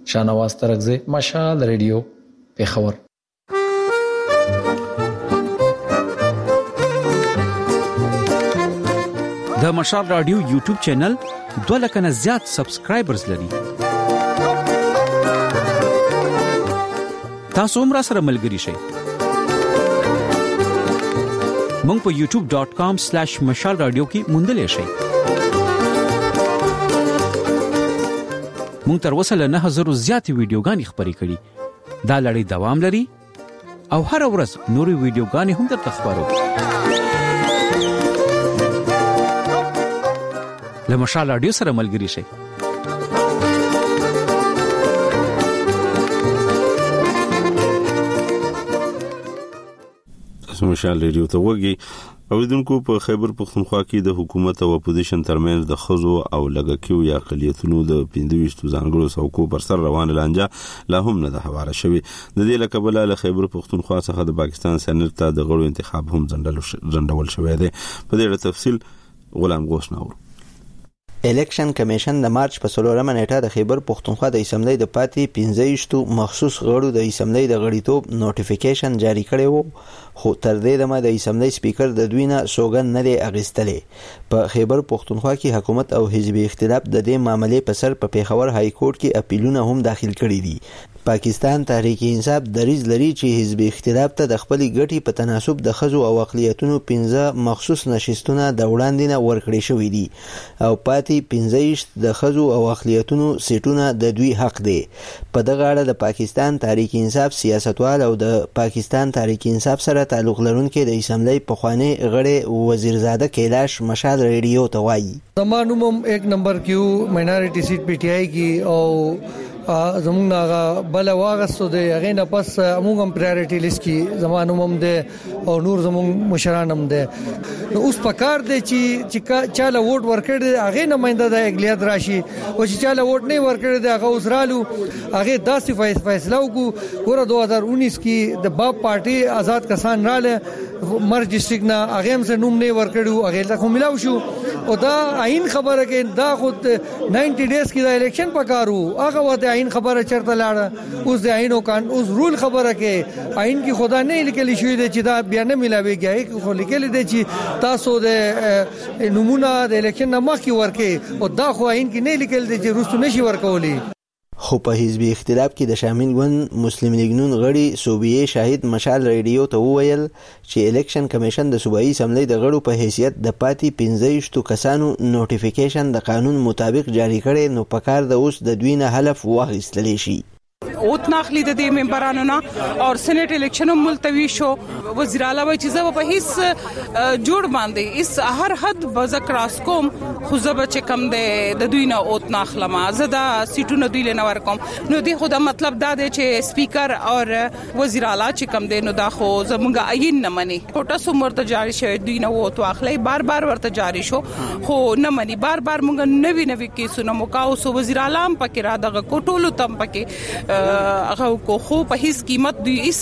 شانواز ترغزی مشال ریډیو پیښور. د مشال رادیو یوټیوب چینل دوه لک نه زیات سبسکرایبرز لري. تاسو هم را سره ملګري شئ. مونږ په یوټیوب ډاٹ کام سلیش مشال رادیو کې موندلې شئ. مونږ تر اوسه له نه هزار زیات ویډیوګانې خپرې کړې. دا لړۍ دوام لري او هر ورځ نورې ویډیوګانې هم درته خبرو. له مشال رادیو سره ملګري شئ. مشال ریډیو ته وګي. اوریدونکو په خیبر پختونخوا کې د حکومت او اپوزیشن ترمنځ د خزو او لګکیو یا اقلیتونو د پنځه ویشت ځانګړو څوکو پر سر روان لانجه لا هم نه ده هواره شوې. د دې لکبله له خیبر پختونخوا څخه د پاکستان سېنات ته د غړو انتخاب هم ځنډول شوی دی. په دې اړه تفصیل غلام غوث ناور. الیکشن کمیشن د مارچ په څلورمه نیټه د خیبر پختونخوا د اسمبلی د پاتې پنځه ویشت مخصوص غړو د اسمبلی د غړیتوب نوټیفیکیشن جاری کړی وو، خو تر دې دمه د اسمبلی سپیکر د دوی نه سوګند نه دی اخیستلی. په خیبر پختونخوا کې حکومت او حزبي اختلاف د دې معاملې په سر په پیښور های کورټ کې اپیلونه هم داخل کړي دي. پاکستان تحریک انصاف دریځ لري چې حزبي اختلاف ته د خپلې ګټې په تناسب د ښځو او اقلیتونو پنځه مخصوص نشستونه د وړاندې نه ورکړي شوي دي او پاتې پنځه ویشت د ښځو او اقلیتونو سیټونه د دوی حق دی. په دغه اړه د پاکستان تحریک انصاف سیاستوال او د پاکستان تحریک انصاف سره تعلق لرونکي د اسمبلی پخوانی غړی وزیرزاده کیلاش مشال ریډیو ته وایي. زمانو مم ایک نمبر کیو مائنورټي سیټ پی ټی آی کی او زمونږ هغه بل واغستو دی هغه نه پس موږ هم پرایورټي لیست کې زمانو هم دی او نور زمونږ مشران هم دی. نو اوس پکار دی چې چې چاله ووټ ورکړي هغه نماینده د اقلیت راشي او چې چاله ووټ نه ورکړي هغه اوس رالو هغه داسې فیصله وکړو. ګوره دوه هزار انیس کې د باب پارټي آزاد کسان رااله مرج ډسټریکټ نه هغه هم څه نوم نه ورکړو هغه له کوم ملاو شو او دا عین خبره کې دا خود نوي ډیز کې د الیکشن پکارو هغه وته عین خبره چرته لاړه. اوس د عین او کان اوس رول خبره کې عین کې خدا نه لیکل شوې ده چې دا بیا نه ملاويږي خو لیکل دي چې تاسو د نمونه د الیکشن نه مخکې ورکې او دا خو عین کې نه لیکل دي چې روستو نشي ورکولي. خو په حزبي اختلاف کې د شامل ګوند مسلم لیگ نون غړي صوبیه شاهد مشال ریډیو ته وویل چې الیکشن کمیشن د صوبایي اسمبلی د غړو په حیثیت د پاتې پنځه ویشت کسانو نوټیفیکیشن د قانون مطابق جاری کړي نو پکار د اوس د دوی نه حلف واخیستلی شي. اوت ناخلی د دې ممبرانو نه او سېنات الیکشن ملتوی شو. وزیر اعلی وایي چې زه په هیڅ جوړ باندې اس هر حد بذکراس کوم خو زه به چې کم د دوی نه اوت ناخلم زه دا سیټونه دوی له نور کوم. نو دې خو دا مطلب دا دی چې سپیکر او وزیر اعلی چې کم دی نو دا خو زموږ عین نه مني. کوټه سومرته جاری شوی دوی نه اوت واخلي بار بار ورته جاری شو خو نه مني. بار بار موږ نوی نوی کیسونه موکاو سو وزیر اعلی پکې را دغه کوټولو تم پکې هغه کو خو په هیڅ قیمت دوی اس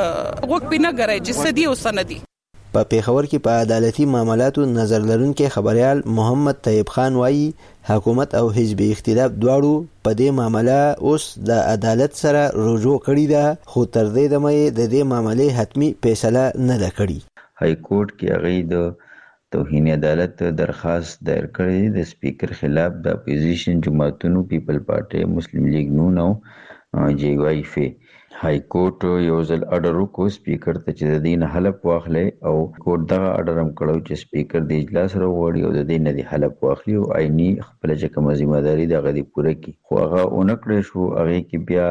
وګ پینه غره چې سدي او سندي. په پیښور کې په عدالتي معاملاتو نظر لرونکي خبريال محمد طیب خان وایي حکومت او حزبي اختلاف دواړو په دې معاملې اوس د عدالت سره رجوع کړی ده خو تر دې دمه د دې معاملې حتمی فیصله نه ده کړې. های کورټ کې هغه د توهین عدالت درخواست دایر کړی د سپیکر خلاف د اپوزیشن جماعتونو پیپل پارټي مسلم لیگ نون او جی وائی فی. های کورټ یو ځل اډر وکړ سپیکر ته چې د دین حلف واخلي او کورټ دغه اډر هم کړو چې سپیکر د اجلاس راوړي او د دین د حلف واخلي او عیني خپل چې کوم ذمہ داری دغه دی پوره کی. خو هغه اونکړې شو هغه کې بیا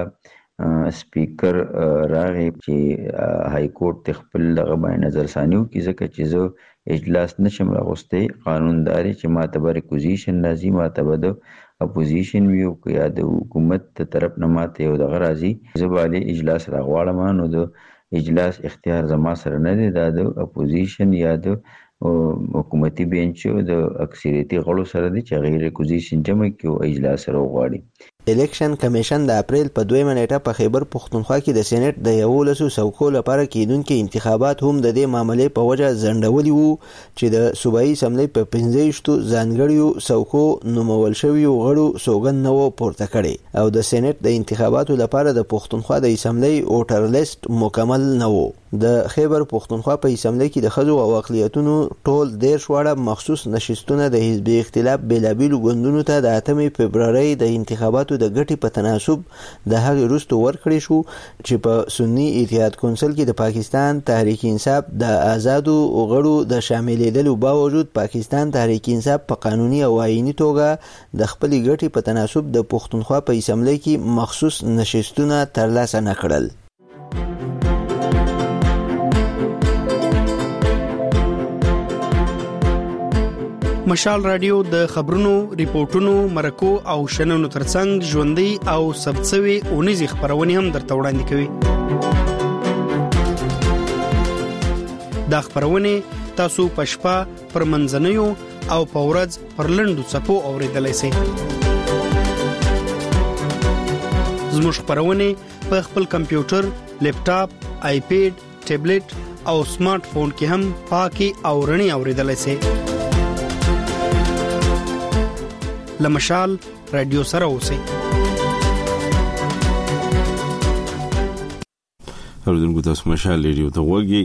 سپیکر راغی چې های کورټ خپل دغه باندې نظر ثانیو کې ځکه چې زه اجلاس نشم راغوستي قانونداري چې معتبر اپوزیشن لازم معتبر اپوزیشن ویو یا د حکومت ته طرف نه ماته یو دغه راځي زباله اجلاس راغواړم نو د اجلاس اختیار زما سره نه دی د اپوزیشن یا د حکومتي بینچ د اکثریتي غړو سره دی چې غیر اپوزیشن جمع کیو اجلاس راغواړي. الیکشن کمیشن د اپریل په دویمه نیټه په خیبر پختونخوا کې د سېنات د یولسو څوکو لپاره کېدونکي انتخابات هم د دې معاملې په وجه ځنډولي وو چې د صوبایي اسمبلی په پنځه ویشتو ځانګړیو څوکو نومول شویو غړو سوګند نه و پورته کړی او د سېنات د انتخاباتو لپاره د پختونخوا د اسمبلی ووټر لیست مکمل نه و. د خیبر پختونخوا په اسمبلی کې د ښځو او اقلیتونو ټول دېرش واړه مخصوص نشستونه د حزبي اختلاف بېلابېلو ګوندونو ته د اتمې فبرورۍ د انتخاباتو د ګټې په تناسب د هغې وروسته ورکړی شو چې په سني اتحاد کونسل کې د پاکستان تحریک انصاف د آزادو غړو د شاملېدلو باوجود پاکستان تحریک انصاف په قانوني او آئیني توګه د خپلې ګټې په تناسب د پختونخوا په اسمبلی کې مخصوص نشستونه ترلاسه نه کړل. مشال رادیو د خبرونو، ریپورتونو، مرکو او شننو ترڅنګ ژوندۍ او ثبتسوي اونیزي خبرونه هم درته وړاندې کوي. دا خبرونه تاسو په شپه پر منځنیو او په ورځ پر لنډو څپو اوریدلای شئ. زموږ خبرونه په خپل کمپیوټر، لیپټاپ، آیپیډ، ټابلیټ او سمارټ فون کې هم پاکي او رڼي اوریدلای شئ. لمشال رادیو سره اوسئ. اوریدونکو تاسو مشال رادیو ته وګورئ.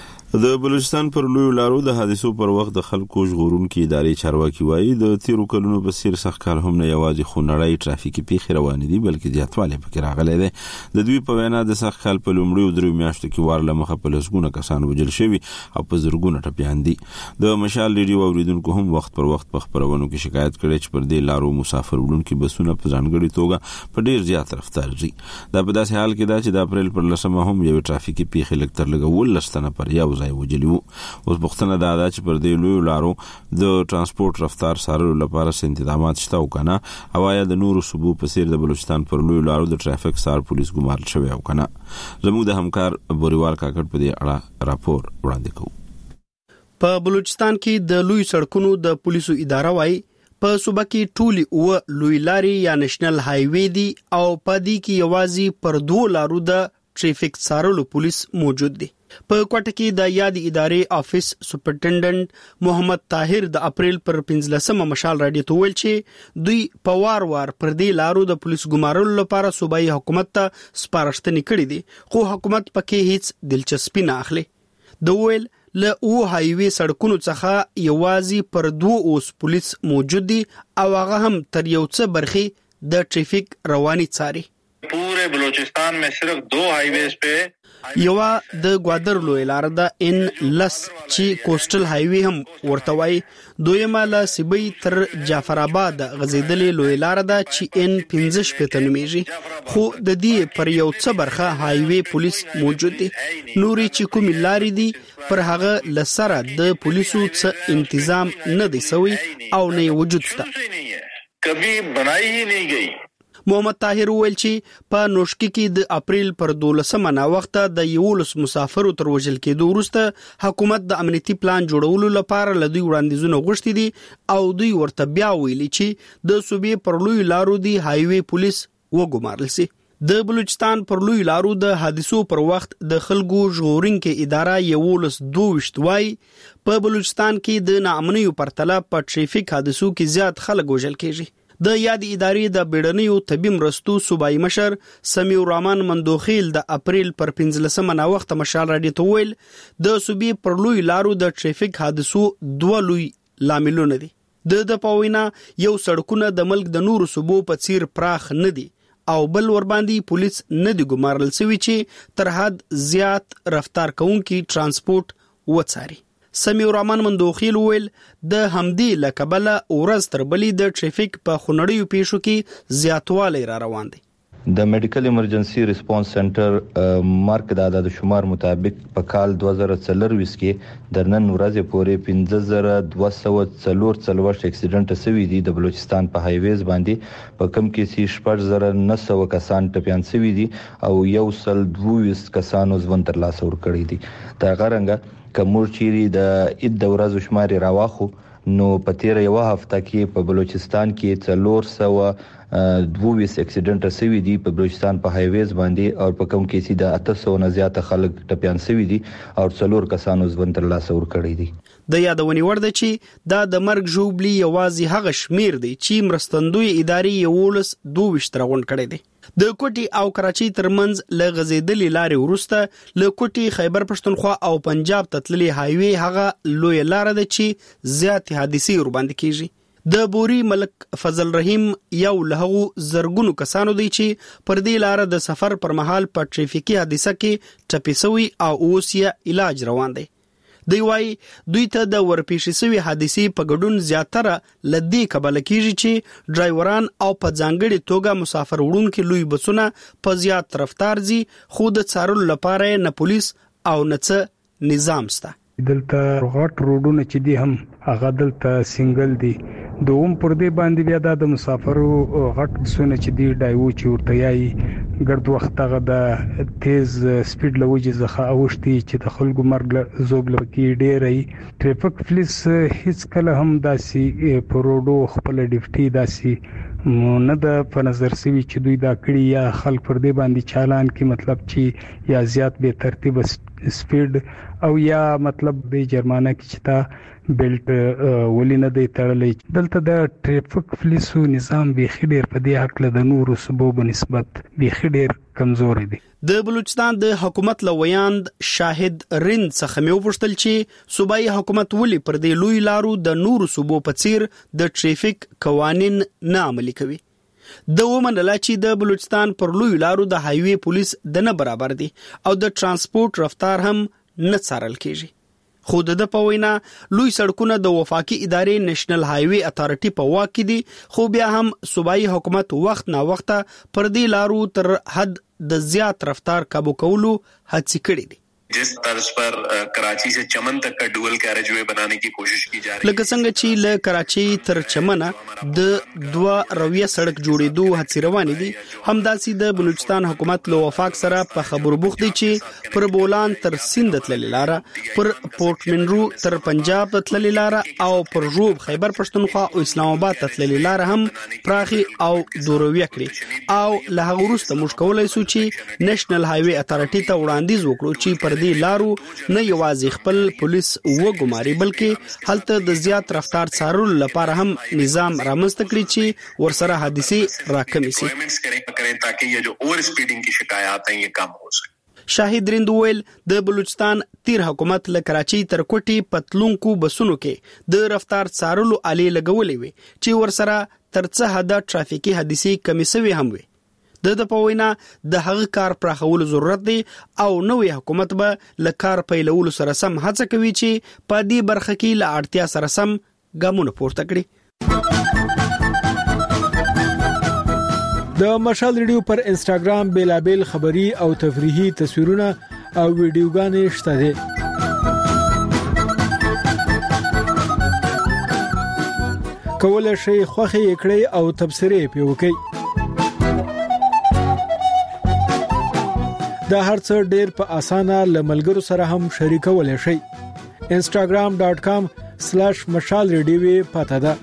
د بلوچستان پر لوی لارو د حادثو پر وخت د خلکو ژغورونکو ادارې چارواکي وایي د تیرو کلونو په څیر سخت کال هم نه یوازې خونړی ټرافیکي پیښې روانې دي بلکې زیاتوالی پکې راغلی دی. د دوی په وینا د سخت کال په لومړیو درې میاشتو کې وار له مخه په لسګونه کسان وژل شوي او په زرګونه ټپیان دي. د مشال رادیو اوریدونکو هم وخت پر وخت په خبرونو کې شکایت کړي چې پر دې لارو مسافر وړونکي بسونه په ځانګړي توګه په ډیر زیات رفتار ځي. دا په داسې حال کې ده چې د اپریل پر لسمه هم یو ټرافیکي پیښه لږ تر لږه ولس تنه پر یو ځای وجلی وو. اوس پوښتنه دا ده چې پر دې لوی لارو د ترانسپورت رفتار څارلو لپاره څه انتظامات شته او کنه، او آیا د نورو صوبو په څیر د بلوچستان پر لوی لارو د ټرافیک څار پولیس ګمارل شوی او کنه. زموږ د همکار بوریوال کاکړ په دې اړه راپور وړاندې کوي. په بلوچستان کې د لوی سړکونو د پولیسو اداره وايي په صوبه کې ټولي او لوی لاري یا نېشنل های وی دي او په دې کې یوازې پر دوه لارو د ټریفیک څارلو پولیس موجود دي. په کوټه کې د یاد ادارې افیس سپرنټنډنټ محمد طاهر د اپریل پر پنځلسمه مشال راډیو ته ویل چې دوی په وار وار پر دې لارو د پولیس ګمارلو لپاره صوبایي حکومت ته سپارښتنې کړې دي، خو حکومت پکې هیڅ دلچسپي نه اخلي. د ویل له او هایوي سړکونو څخه یوازې پر دوه اوس پولیس موجود دي او هغه هم تر یو څه برخي د ټریفیک رواني څاري. पूरे बलूचिस्तान में सिर्फ दो हाईवेज पे یوا د گوادر لوی لار د ان لس چې کوسټل هایوي هم ورته وای، دویمه له سیبی تر جعفر آباد غزیدلې لوی لار د چې ان پنځه شپته نومیږي، خو د دې پر یو څه برخه هایوي پولیس موجود دي. نوري چې کوم لارې دي پر هغه لسره د پولیسو څه تنظیم نه دی سوی او نه وجود شته، کبھی بنائی ہی نہیں گئی. محمد طاهر ویل چې په نوشکی کې د اپریل پر دولسمه نا وخت د یولس مسافرو تر وژل کېدو وروسته حکومت د امنیتي پلان جوړولو لپاره لدی وړاندیزونه غوښتي دي او دوی ورته بیا ویلي چې د صوبې پر لوی لارو دی هایوي پولیس وګمارل سي. د بلوچستان پر لوی لارو د حادثو پر وخت د خلکو ژغورونکو اداره یولس دوه وای په بلوچستان کې د ناامنیو پرتله په ټریفیک حادثو کې زیات خلک وژل کېږي. د یاد ادارې د بیړنیو طبي مرستو صوبایي مشر سمیع الرحمن مندوخیل د اپریل پر پنځلسمه نا وخت مشال راډیو ته ویل د صوبې پر لوی لارو د ټریفیک حادثو دوه لوی لاملونه دي. د د پاوینا یو سړکونه د ملک د نورو صوبو په څیر پراخ نه دي او بل ور باندې پولیس نه دی ګمارل سوي چې تر حد زیات رفتار کوونکي ترانسپورت وڅاري. سمیع الرحمن مندوخیل ویل د همدې لکبله اورز تر بلې د ټریفیک په خونړیو پیښو کې زیاتوالی را روان دی. د میډیکل ایمرجنسي ریسپانس سنټر مارک د عدد شمار مطابق په کال دوه زره څلرويشت کې د نن ورځې پورې پنځه زره دوه سوه څلور څلوېښت اکسیډنټ شوي دي. د بلوچستان په هایویز باندې په کم کې سي شپږ زره نه سوه کسان ټپیان شوي دي او یو سل دوه ویشت کسانو ژوند ترلاسه ورکړی دي. دا غرنګه کومور چيري د اید د ورځو شماري راواخو نو په تیر یو هفته کې په بلوچستان کې څلور سوه دوه اکسیډنټ سوي دي په بلوچستان په هایویز باندې او په کوم کې سي د اته سوه نه زیات خلک ټپيان سوي دي او څلور کسانو ژوند تر لاسه ور کړی دي. د یادونې وړ ده چې دا د مرګ ژوبلي یوازې هغه شمیر دی چې مرستندوی ادارې یولس دوه وشت راغونډ کړي دي. د کوټي او کراچي ترمنځ ل غزیدلې لارې ورسته ل کوټي خیبر پښتونخوا او پنجاب تتللي هایوي هغه لوی لار ده چې زیات حادثې ور باندې کیږي. د بوري ملک فضل رحیم یو له زرګونو کسانو دی چې پر دې لار د سفر پر مهال په ټریفیکي حادثه کې ټپيسوي او اوس یې علاج روان دی. دی وايي دوی ته د ورپېښې شوی حادثې په ګډون زیاتره لدی کبل کیږي چې ډرایوران او په ځانګړي توګه مسافر وړونکو لوی بسونه په زیات رفتار زی خود څارل لپاره نه پولیس او نه څه نظام سته. دلته غټ روډونه چې دي هم هغه دلته سنگل دي دوم پر دې باندې بیا د مسافرو غټ بسونه چې دی ډایو چې ورته یې ګرد وخت هغه د تیز سپیډ لوجه زخه اوشتي چې د خلکو مرګ زوګل کې ډېرې ټریفیک پولیس هیڅ کله هم داسي پروډو خپل ډیفټي داسي نه د په نظر سوي چې دوی دا کړی یا خلک پر دې باندې چالان کې مطلب چې یا زیات به ترتیب سپیډ او یا مطلب به جرمانه کې چې تا بیلټ ولینه دی تړلې. دلته د ټریفیک پولیسو نظام به خډیر په دې حق له نورو سبب نسبت به خډیر کمزوري دي. د بلوچستان د حکومت لویاند شاهد رند څخه مې وپوښتل چې صوبایي حکومت ولې پر دې لوی لارو د نورو صوبو په څیر د ټریفیک قوانین نه عملي کوي. د ومنله چې د بلوچستان پر لوی لارو د هایوي پولیس د نه برابر دي او د ترانسپورت رفتار هم نه څارل کیږي. خود د پوینا لوی سړکونه د وفاقي ادارې نېشنل هایوي اتارټي په واک کې دي خو بیا هم صوبایي حکومت وخت نا وخت پر دې لارو تر حد د زیات رفتار کابو کولو هڅې کړې دي. जिस तर्ज पर कराची से चमन तक का डुअल कैरेज वे बनाने की कोशिश की जा रही है. लगे څنګه چې له کراچي تر چمنه د دوه رویه سړک جوړېدو هڅې روانې دي همداسې د بلوچستان حکومت له وفاق سره په خبرو بوخت دي چې پر بولان تر سیند تللې لار پر پورت منرو تر پنجاب تللې لار او پر روب خیبر پښتونخوا او اسلام آباد تللې لار هم پراخي او دورویه کړي او له هغه وروسته موږ کولای شو چې نېشنل هایوي اتارټي ته وړاندیز وکړو چې پر دې لارو نه یوازې خپل پولیس وګماري بلکې هلته د زیات رفتار څارلو لپاره هم نظام رامنځته کړي چې ورسره حادثې راکمې شي تاکہ یہ جو اوور سپیڈنگ کی شکایات ہیں یہ کم ہو سکے. شاهد رندویل د بلوچستان تیر حکومت له کراچي تر کوټي پتلونکو بسونو کې د رفتار څارلو آلې لګولې وي چې ورسره تر څه حد ټرافیکي حادثې کمې شوي هم وي. د د پوینا د هغه کار پراخول ضرورت دی او نوې حکومت به له کار پیلولو سره سم هڅه کوي چې په دې برخه کې له اړتیا سره سم ګامونه پورته کړي. د مشال ریډیو پر انستګرام بیلابل خبری او تفریحي تصویرونه او ویډیوګانې شته دي. کولای شئ خوښي کړئ او تبصرې پې وکړئ. دا هرڅه ډېر په اسانه لملګرو سره هم شریکولای شئ. instagram dot com slash mashal radio پته ده.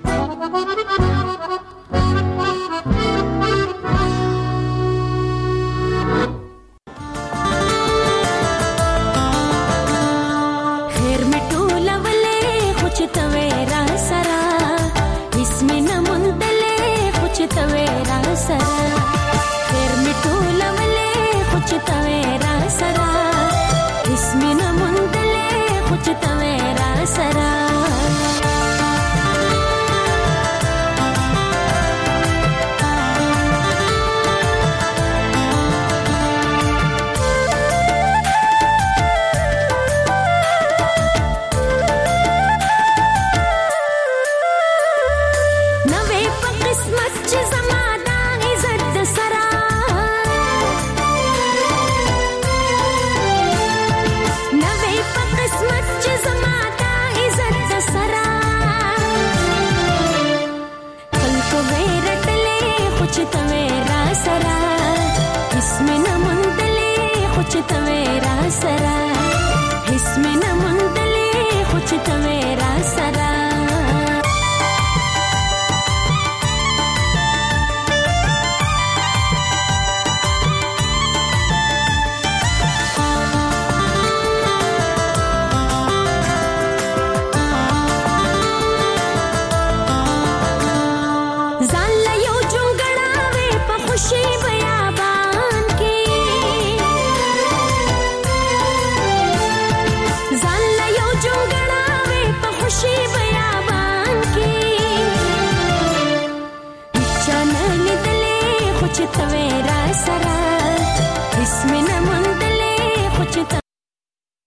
تورا سره